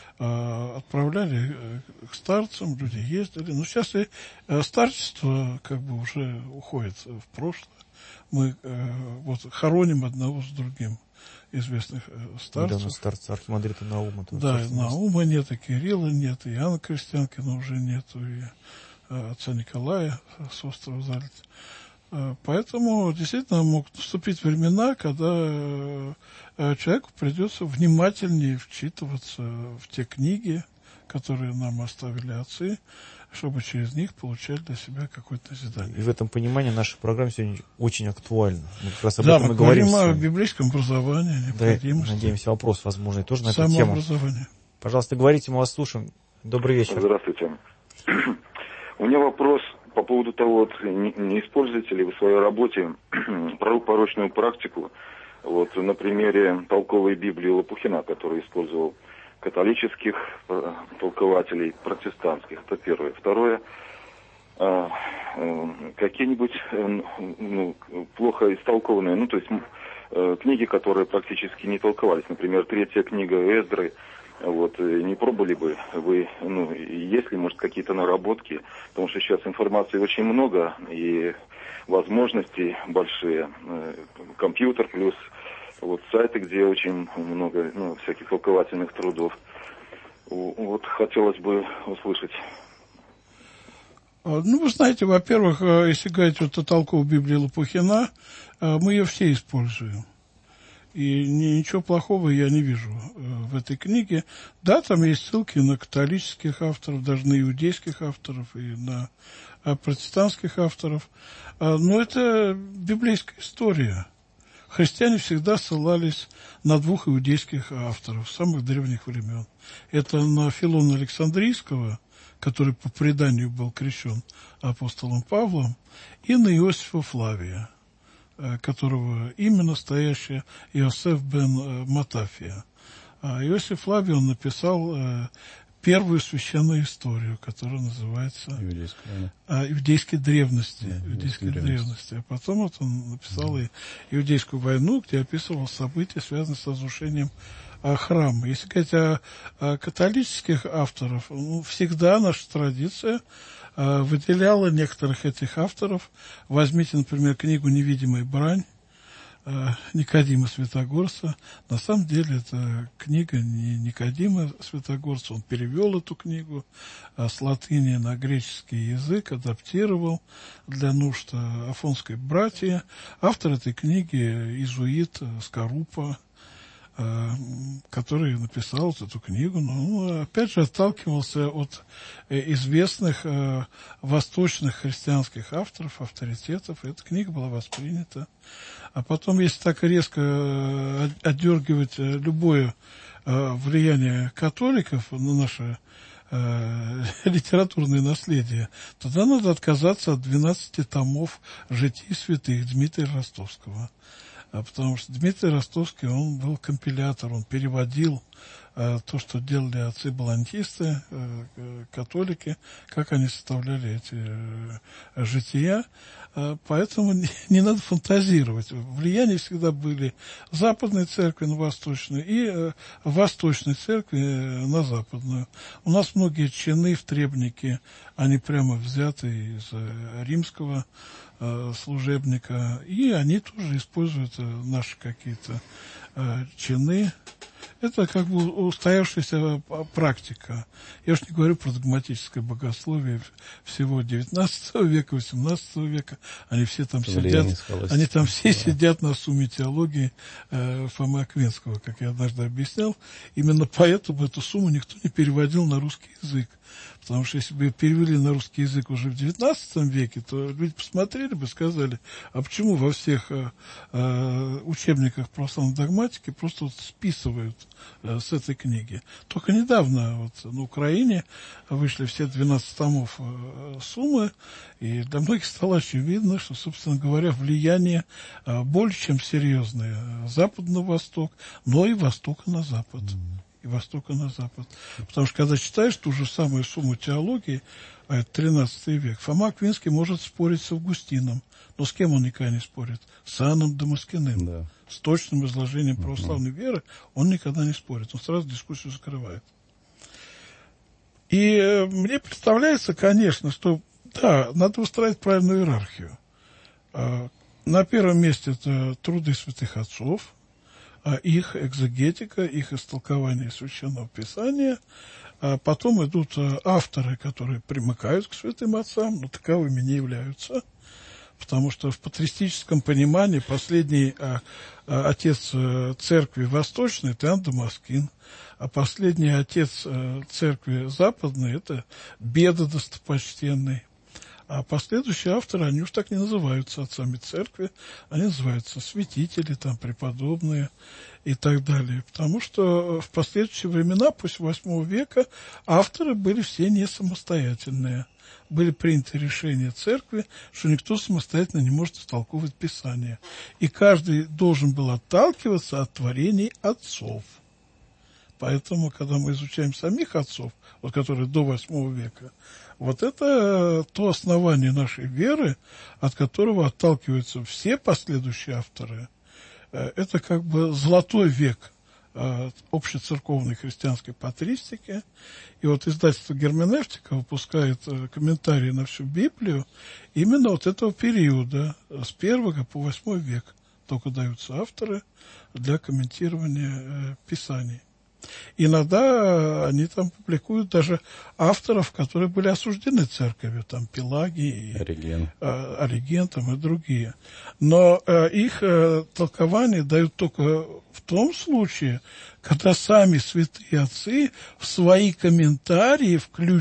[SPEAKER 3] отправляли к старцам, люди ездили. Но сейчас и старчество как бы уже уходит в прошлое. Мы вот хороним одного с другим известных старцев.
[SPEAKER 4] Недавно старца архимандрита Наума.
[SPEAKER 3] Да, Наума нет, и Кирилла нет, и Иоанна Крестьянкина уже нету, и отца Николая с острова Залить. Поэтому действительно могут наступить времена, когда человеку придется внимательнее вчитываться в те книги, которые нам оставили отцы, чтобы через них получать для себя какое-то назидание.
[SPEAKER 4] И в этом понимании наша программа сегодня очень актуальна. Мы как раз об
[SPEAKER 3] да,
[SPEAKER 4] этом
[SPEAKER 3] мы
[SPEAKER 4] и говорим.
[SPEAKER 3] О библейском образовании, необходимости.
[SPEAKER 4] Да, надеемся, вопрос, возможно, тоже на эту тему.
[SPEAKER 3] Самообразование.
[SPEAKER 4] Пожалуйста, говорите, мы вас слушаем. Добрый вечер.
[SPEAKER 9] Здравствуйте. У меня вопрос по поводу того, вот, не используете ли вы в своей работе порочную практику, вот на примере толковой Библии Лопухина, который использовал католических толкователей, протестантских. Это первое. Второе, какие-нибудь плохо истолкованные, то есть книги, которые практически не толковались. Например, третья книга Эздры. Вот, не пробовали бы вы, есть ли, может, какие-то наработки, потому что сейчас информации очень много и возможностей большие, компьютер плюс вот сайты, где очень много всяких толковательных трудов. Вот хотелось бы услышать.
[SPEAKER 3] Вы знаете, во-первых, если говорить вот о толковой Библии Лопухина, мы ее все используем. И ничего плохого я не вижу в этой книге. Да, там есть ссылки на католических авторов, даже на иудейских авторов и на протестантских авторов. Но это библейская история. Христиане всегда ссылались на двух иудейских авторов с самых древних времен. Это на Филона Александрийского, который по преданию был крещен апостолом Павлом, и на Иосифа Флавия, которого имя настоящее Иосиф бен Матафия. Иосиф Флавий, он написал первую священную историю, которая называется «Иудейские древности». Иудейские древности. А потом вот он написал и «Иудейскую войну», где описывал события, связанные с разрушением храма. Если говорить о католических авторов, всегда наша традиция выделяла некоторых этих авторов. Возьмите, например, книгу «Невидимая брань» Никодима Святогорца. На самом деле это книга не Никодима Святогорца. Он перевел эту книгу с латыни на греческий язык, адаптировал для нужд афонской братьи. Автор этой книги иезуит Скорупа, который написал вот эту книгу, но опять же отталкивался от известных восточных христианских авторов, авторитетов, и эта книга была воспринята. А потом, если так резко отдергивать любое влияние католиков на наше литературное наследие, тогда надо отказаться от 12 томов житий святых Дмитрия Ростовского. Потому что Дмитрий Ростовский, он был компилятор, он переводил то, что делали отцы-балантисты, католики, как они составляли эти жития. Поэтому не надо фантазировать. Влияния всегда были западной церкви на восточную и восточной церкви на западную. У нас многие чины в требнике, они прямо взяты из римского служебника, и они тоже используют наши какие-то чины. Это как бы устоявшаяся практика. Я уж не говорю про догматическое богословие всего XIX века, XVIII века. Они все там сидят, они там все сидят на сумме теологии Фомы Аквинского, как я однажды объяснял. Именно поэтому эту сумму никто не переводил на русский язык. Потому что если бы перевели на русский язык уже в XIX веке, то люди посмотрели бы, сказали, а почему во всех учебниках православной догматики просто вот списывают с этой книги. Только недавно вот на Украине вышли все 12 томов Суммы, и для многих стало очевидно, что, собственно говоря, влияние более чем серьезное Запад на Восток, но и Востока на Запад. И Востока на Запад. Потому что, когда читаешь ту же самую Сумму теологии, а это 13 век, Фома Аквинский может спорить с Августином. Но с кем он никогда не спорит? С Иоанном Дамаскиным. Да. С точным изложением православной веры он никогда не спорит. Он сразу дискуссию закрывает. И мне представляется, конечно, что, да, надо устраивать правильную иерархию. На первом месте это труды святых отцов, их экзегетика, их истолкование Священного Писания. Потом идут авторы, которые примыкают к святым отцам, но таковыми не являются. Потому что в патристическом понимании последний отец церкви восточной – это Иоанн Дамаскин, а последний отец церкви западной – это Беда достопочтенный. А последующие авторы, они уж так не называются отцами церкви, они называются святители, там, преподобные и так далее. Потому что в последующие времена, после VIII века, авторы были все не самостоятельные. Были приняты решения церкви, что никто самостоятельно не может истолковывать Писание. И каждый должен был отталкиваться от творений отцов. Поэтому, когда мы изучаем самих отцов, вот которые до VIII века, вот это то основание нашей веры, от которого отталкиваются все последующие авторы. Это как бы золотой век общецерковной христианской патристики. И вот издательство «Герменевтика» выпускает комментарии на всю Библию именно вот этого периода, с 1 по 8 век. Только даются авторы для комментирования Писаний. Иногда они там публикуют даже авторов, которые были осуждены церковью, там Пелагий, Ориген там, и другие. Но их толкования дают только в том случае, когда сами святые отцы в свои комментарии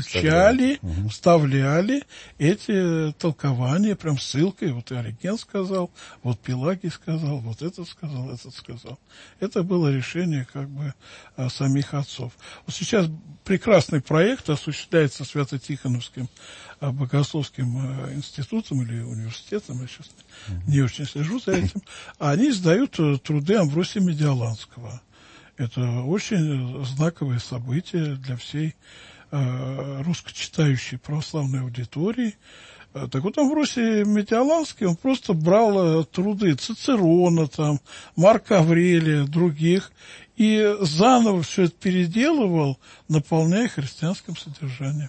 [SPEAKER 3] вставляли эти толкования, прям ссылкой. Вот и Ориген сказал, вот Пелагий сказал, вот этот сказал, этот сказал. Это было решение как бы самих отцов. Вот сейчас прекрасный проект осуществляется Свято-Тихоновским богословским институтом или университетом, я сейчас не очень слежу за этим. Они издают труды Амвросия Медиаланского. Это очень знаковое событие для всей русскочитающей православной аудитории. Так вот, Амвросий Медиаланский, он просто брал труды Цицерона, там, Марка Аврелия, других, и заново все это переделывал, наполняя христианским содержанием.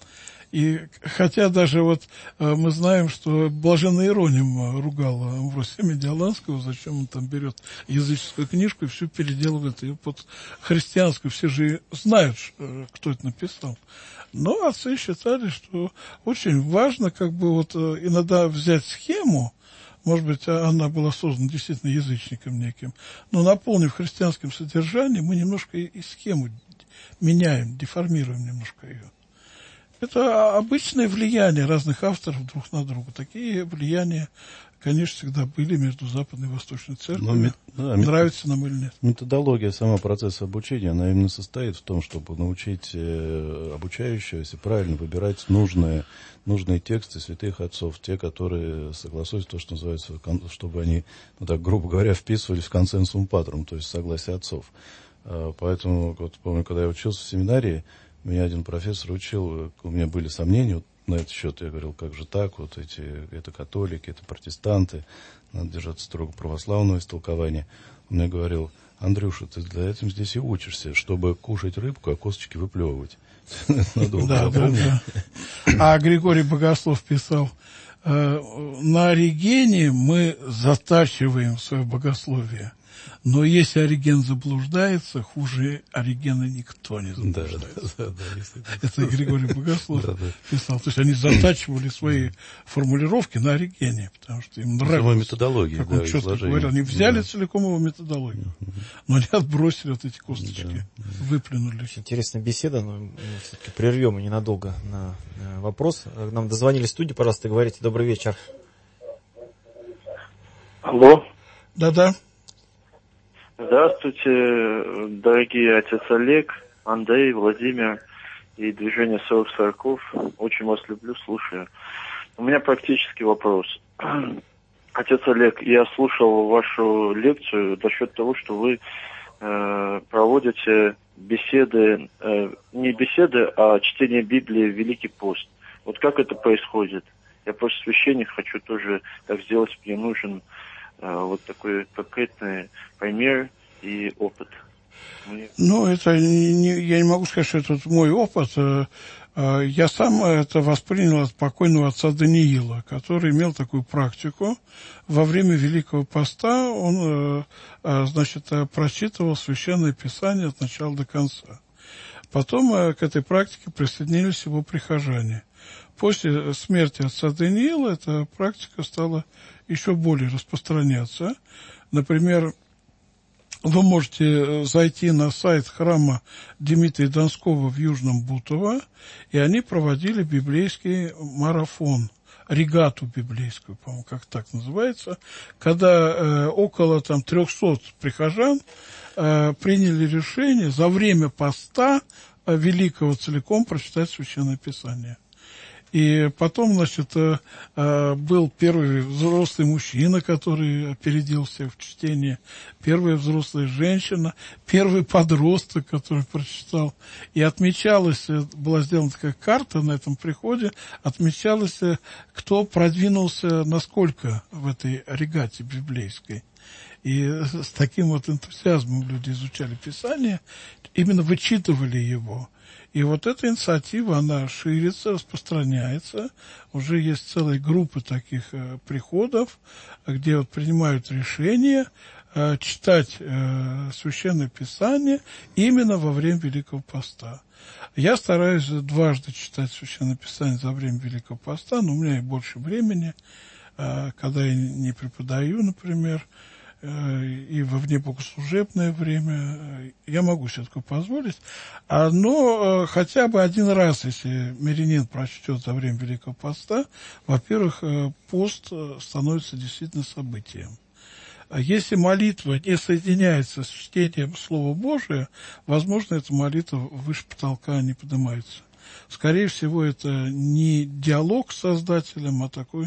[SPEAKER 3] И хотя даже вот мы знаем, что блаженный Иероним ругал Амвросия Медиаланского, зачем он там берет языческую книжку и все переделывает ее под христианскую. Все же знают, кто это написал. Но отцы считали, что очень важно как бы вот иногда взять схему, может быть, она была создана действительно язычником неким, но наполнив христианским содержанием, мы немножко и схему меняем, деформируем немножко ее. Это обычное влияние разных авторов друг на друга. Такие влияния, конечно, всегда были между Западной и Восточной церковью. Нравится нам или нет.
[SPEAKER 5] Методология, сама процесс обучения, она именно состоит в том, чтобы научить обучающегося правильно выбирать нужные тексты святых отцов, те, которые согласуются то, что называется, чтобы они, ну так грубо говоря, вписывались в консенсум патрум, то есть согласие отцов. Поэтому, вот помню, когда я учился в семинарии, меня один профессор учил, у меня были сомнения вот на этот счет. Я говорил, как же так, вот это католики, это протестанты, надо держаться строго православного истолкования. Он мне говорил, Андрюша, ты для этого здесь и учишься, чтобы кушать рыбку, а косточки выплевывать.
[SPEAKER 3] Да. А Григорий Богослов писал, на Оригене мы затачиваем свое богословие. Но если Ориген заблуждается, хуже Оригена никто не заблуждается. Это Григорий Богослов писал. То есть они затачивали свои формулировки на Оригене, потому что им нравилось, как он четко говорил. Они взяли целиком его методологию, но не отбросили вот эти косточки, выплюнули.
[SPEAKER 4] Очень интересная беседа, но мы все-таки прервем ненадолго на вопрос. Нам дозвонили в студию, пожалуйста, говорите. Добрый вечер.
[SPEAKER 10] Алло.
[SPEAKER 3] Да-да.
[SPEAKER 10] Здравствуйте, дорогие отец Олег, Андрей, Владимир и движение 40 Сороков. Очень вас люблю, слушаю. У меня практический вопрос. Отец Олег, я слушал вашу лекцию насчет того, что вы проводите беседы, не беседы, а чтение Библии в Великий пост. Вот как это происходит? Я просто священник, хочу тоже так сделать, мне нужен вот такой конкретный пример и опыт.
[SPEAKER 3] Ну, это я не могу сказать, что это мой опыт. Я сам это воспринял от покойного отца Даниила, который имел такую практику. Во время Великого Поста он, значит, прочитывал Священное Писание от начала до конца. Потом к этой практике присоединились его прихожане. После смерти отца Даниила эта практика стала еще более распространяться. Например, вы можете зайти на сайт храма Дмитрия Донского в Южном Бутово, и они проводили библейский марафон, регату библейскую, по-моему, как так называется, когда около 300 прихожан приняли решение за время поста Великого целиком прочитать Священное Писание. И потом, значит, был первый взрослый мужчина, который опередил всех в чтении, первая взрослая женщина, первый подросток, который прочитал. И отмечалось, была сделана такая карта на этом приходе, отмечалось, кто продвинулся насколько в этой регате библейской. И с таким вот энтузиазмом люди изучали Писание, именно вычитывали его. И вот эта инициатива, она ширится, распространяется. Уже есть целые группы таких приходов, где вот принимают решение читать Священное Писание именно во время Великого Поста. Я стараюсь дважды читать Священное Писание за время Великого Поста, но у меня и больше времени, когда я не преподаю, например, и во внебогослужебное время я могу себе такое позволить. Но хотя бы один раз, если мирянин прочтет за время Великого Поста, во-первых, пост становится действительно событием. Если молитва не соединяется с чтением Слова Божия, возможно, эта молитва выше потолка не поднимается. Скорее всего, это не диалог с Создателем, а такой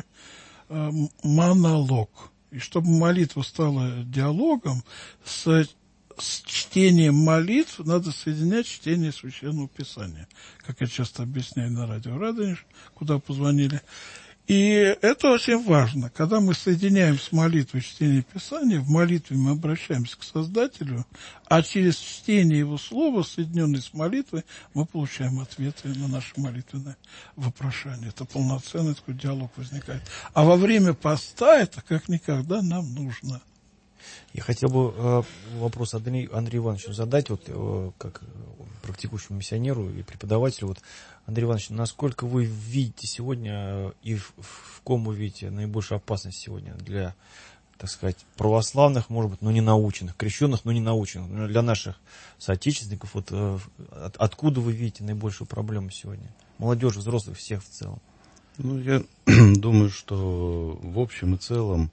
[SPEAKER 3] монолог. И чтобы молитва стала диалогом, с чтением молитв надо соединять чтение Священного Писания. Как я часто объясняю на радио Радонеж, куда позвонили. И это очень важно. Когда мы соединяем с молитвой чтение Писания, в молитве мы обращаемся к Создателю, а через чтение Его Слова, соединенное с молитвой, мы получаем ответы на наши молитвенные вопрошания. Это полноценный такой диалог возникает. А во время поста это как никогда нам нужно.
[SPEAKER 4] Я хотел бы вопрос Андрею Ивановичу задать, вот как практикующему миссионеру и преподавателю. Вот, Андрей Иванович, насколько вы видите сегодня и в ком вы видите наибольшую опасность сегодня для, так сказать, православных, может быть, но не наученных, крещенных, но не наученных, но для наших соотечественников, вот откуда вы видите наибольшую проблему сегодня? Молодежи, взрослых, всех в целом.
[SPEAKER 5] Ну, я думаю, что в общем и целом,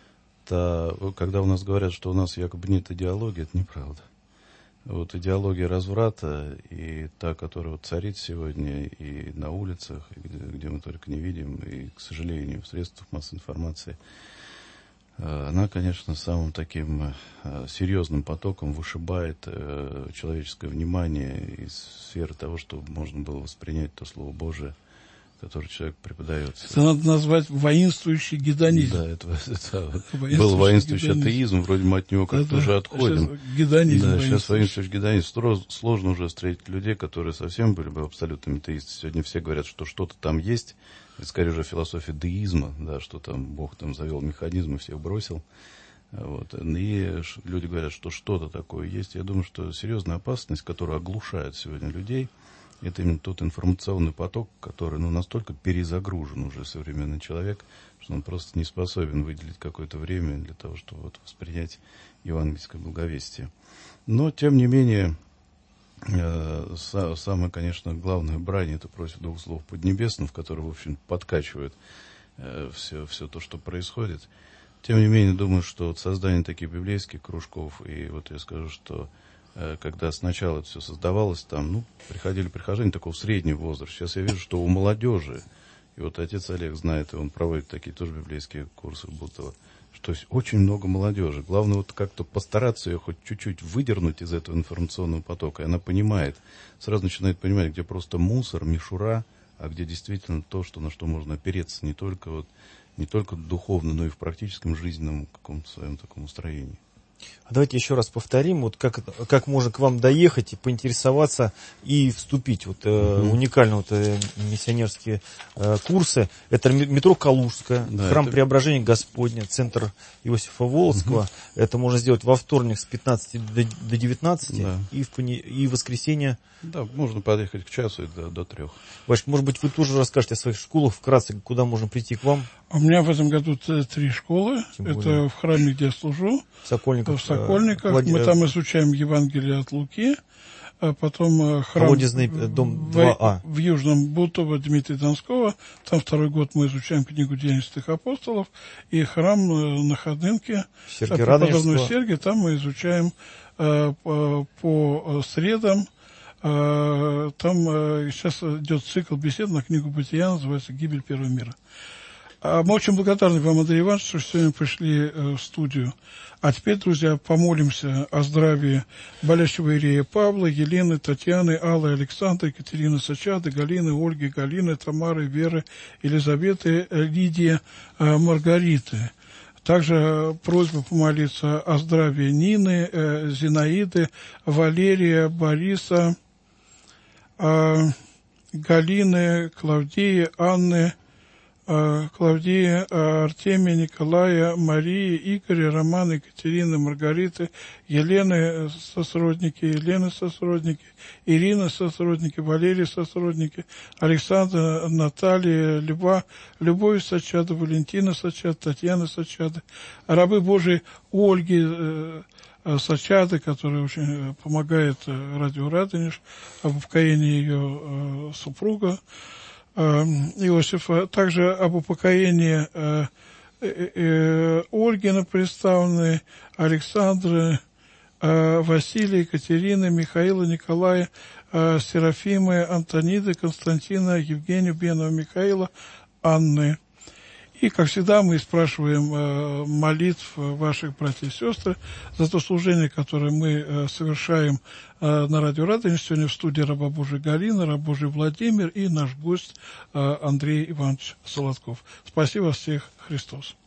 [SPEAKER 5] когда у нас говорят, что у нас якобы нет идеологии, это неправда. Вот идеология разврата и та, которая вот царит сегодня и на улицах, и где мы только не видим, и, к сожалению, в средствах массовой информации, она, конечно, самым таким серьезным потоком вышибает человеческое внимание из сферы того, что можно было воспринять то Слово Божие, который человек преподает.
[SPEAKER 3] Это надо назвать воинствующий гедонизм.
[SPEAKER 5] Да, это был воинствующий атеизм, вроде мы от него как-то уже отходим.
[SPEAKER 3] Гедонизм.
[SPEAKER 5] Да, сейчас воинствующий гедонизм. Сложно уже встретить людей, которые совсем были бы абсолютными атеистами. Сегодня все говорят, что что-то там есть. Это скорее уже философия деизма, да, что там Бог там завел механизм и всех бросил. Вот. И люди говорят, что что-то такое есть. Я думаю, что серьезная опасность, которая оглушает сегодня людей, это именно тот информационный поток, который настолько перезагружен уже современный человек, что он просто не способен выделить какое-то время для того, чтобы воспринять евангельское благовестие. Но, тем не менее, самое, конечно, главное брань — это против двух слов поднебесных, которые, в общем, подкачивают все то, что происходит. Тем не менее, думаю, что создание таких библейских кружков, и вот я скажу, что когда сначала это все создавалось, там, приходили прихожане такого среднего возраста. Сейчас я вижу, что у молодежи, и вот отец Олег знает, и он проводит такие тоже библейские курсы в Бутово, что очень много молодежи. Главное вот как-то постараться ее хоть чуть-чуть выдернуть из этого информационного потока, и она понимает, сразу начинает понимать, где просто мусор, мишура, а где действительно то, на что можно опереться не только духовно, но и в практическом жизненном каком-то своем таком устроении.
[SPEAKER 4] Давайте еще раз повторим, вот как можно к вам доехать и поинтересоваться и вступить. Уникально миссионерские курсы. Это метро Калужская, да, храм Преображения Господня, центр Иосифа Волоцкого. Это можно сделать во вторник с 15 до 19, да. И в воскресенье.
[SPEAKER 5] Да, можно подъехать к часу и до 3.
[SPEAKER 4] Васька, может быть, вы тоже расскажете о своих школах вкратце, куда можно прийти к вам?
[SPEAKER 3] У меня в этом году 3 школы. Это в храме, где я служу. В Сокольниках. Мы там изучаем Евангелие от Луки. А потом храм
[SPEAKER 4] Колодезный дом 2А.
[SPEAKER 3] В Южном Бутово Дмитрия Донского. Там 2-й год мы изучаем книгу Деяний святых апостолов. И храм на Ходынке. Преподобного Сергия. Там мы изучаем по средам. Там сейчас идет цикл бесед на книгу Бытия, называется «Гибель первого мира». Мы очень благодарны вам, Андрей Иванович, что сегодня пришли в студию. А теперь, друзья, помолимся о здравии болящего иерея Павла, Елены, Татьяны, Аллы, Александры, Екатерины, Сачады, Галины, Ольги, Галины, Тамары, Веры, Елизаветы, Лидии, Маргариты. Также просьба помолиться о здравии Нины, Зинаиды, Валерия, Бориса, Галины, Клавдии, Анны, Клавдии, Артемия, Николая, Марии, Игоря, Романа, Екатерины, Маргариты, Елены сосродники, Ирины сосродники, Валерии сосродники, Александра, Наталья, Любовь Сачада, Валентина Сачада, Татьяна Сачада, рабы Божии Ольги Сачады, которая очень помогает радио Радонеж, об упокоении ее супруга Иосифа, также об упокоении Ольгина представленной, Александры, Василия, Екатерины, Михаила, Николая, Серафимы, Антониды, Константина, Евгения, Бенова, Михаила, Анны. И, как всегда, мы спрашиваем молитв ваших братьев и сестры за то служение, которое мы совершаем на радио Радонеж. Сегодня в студии раба Божия Галина, раб Божий Владимир и наш гость Андрей Иванович Солодков. Спасибо всех, Христос.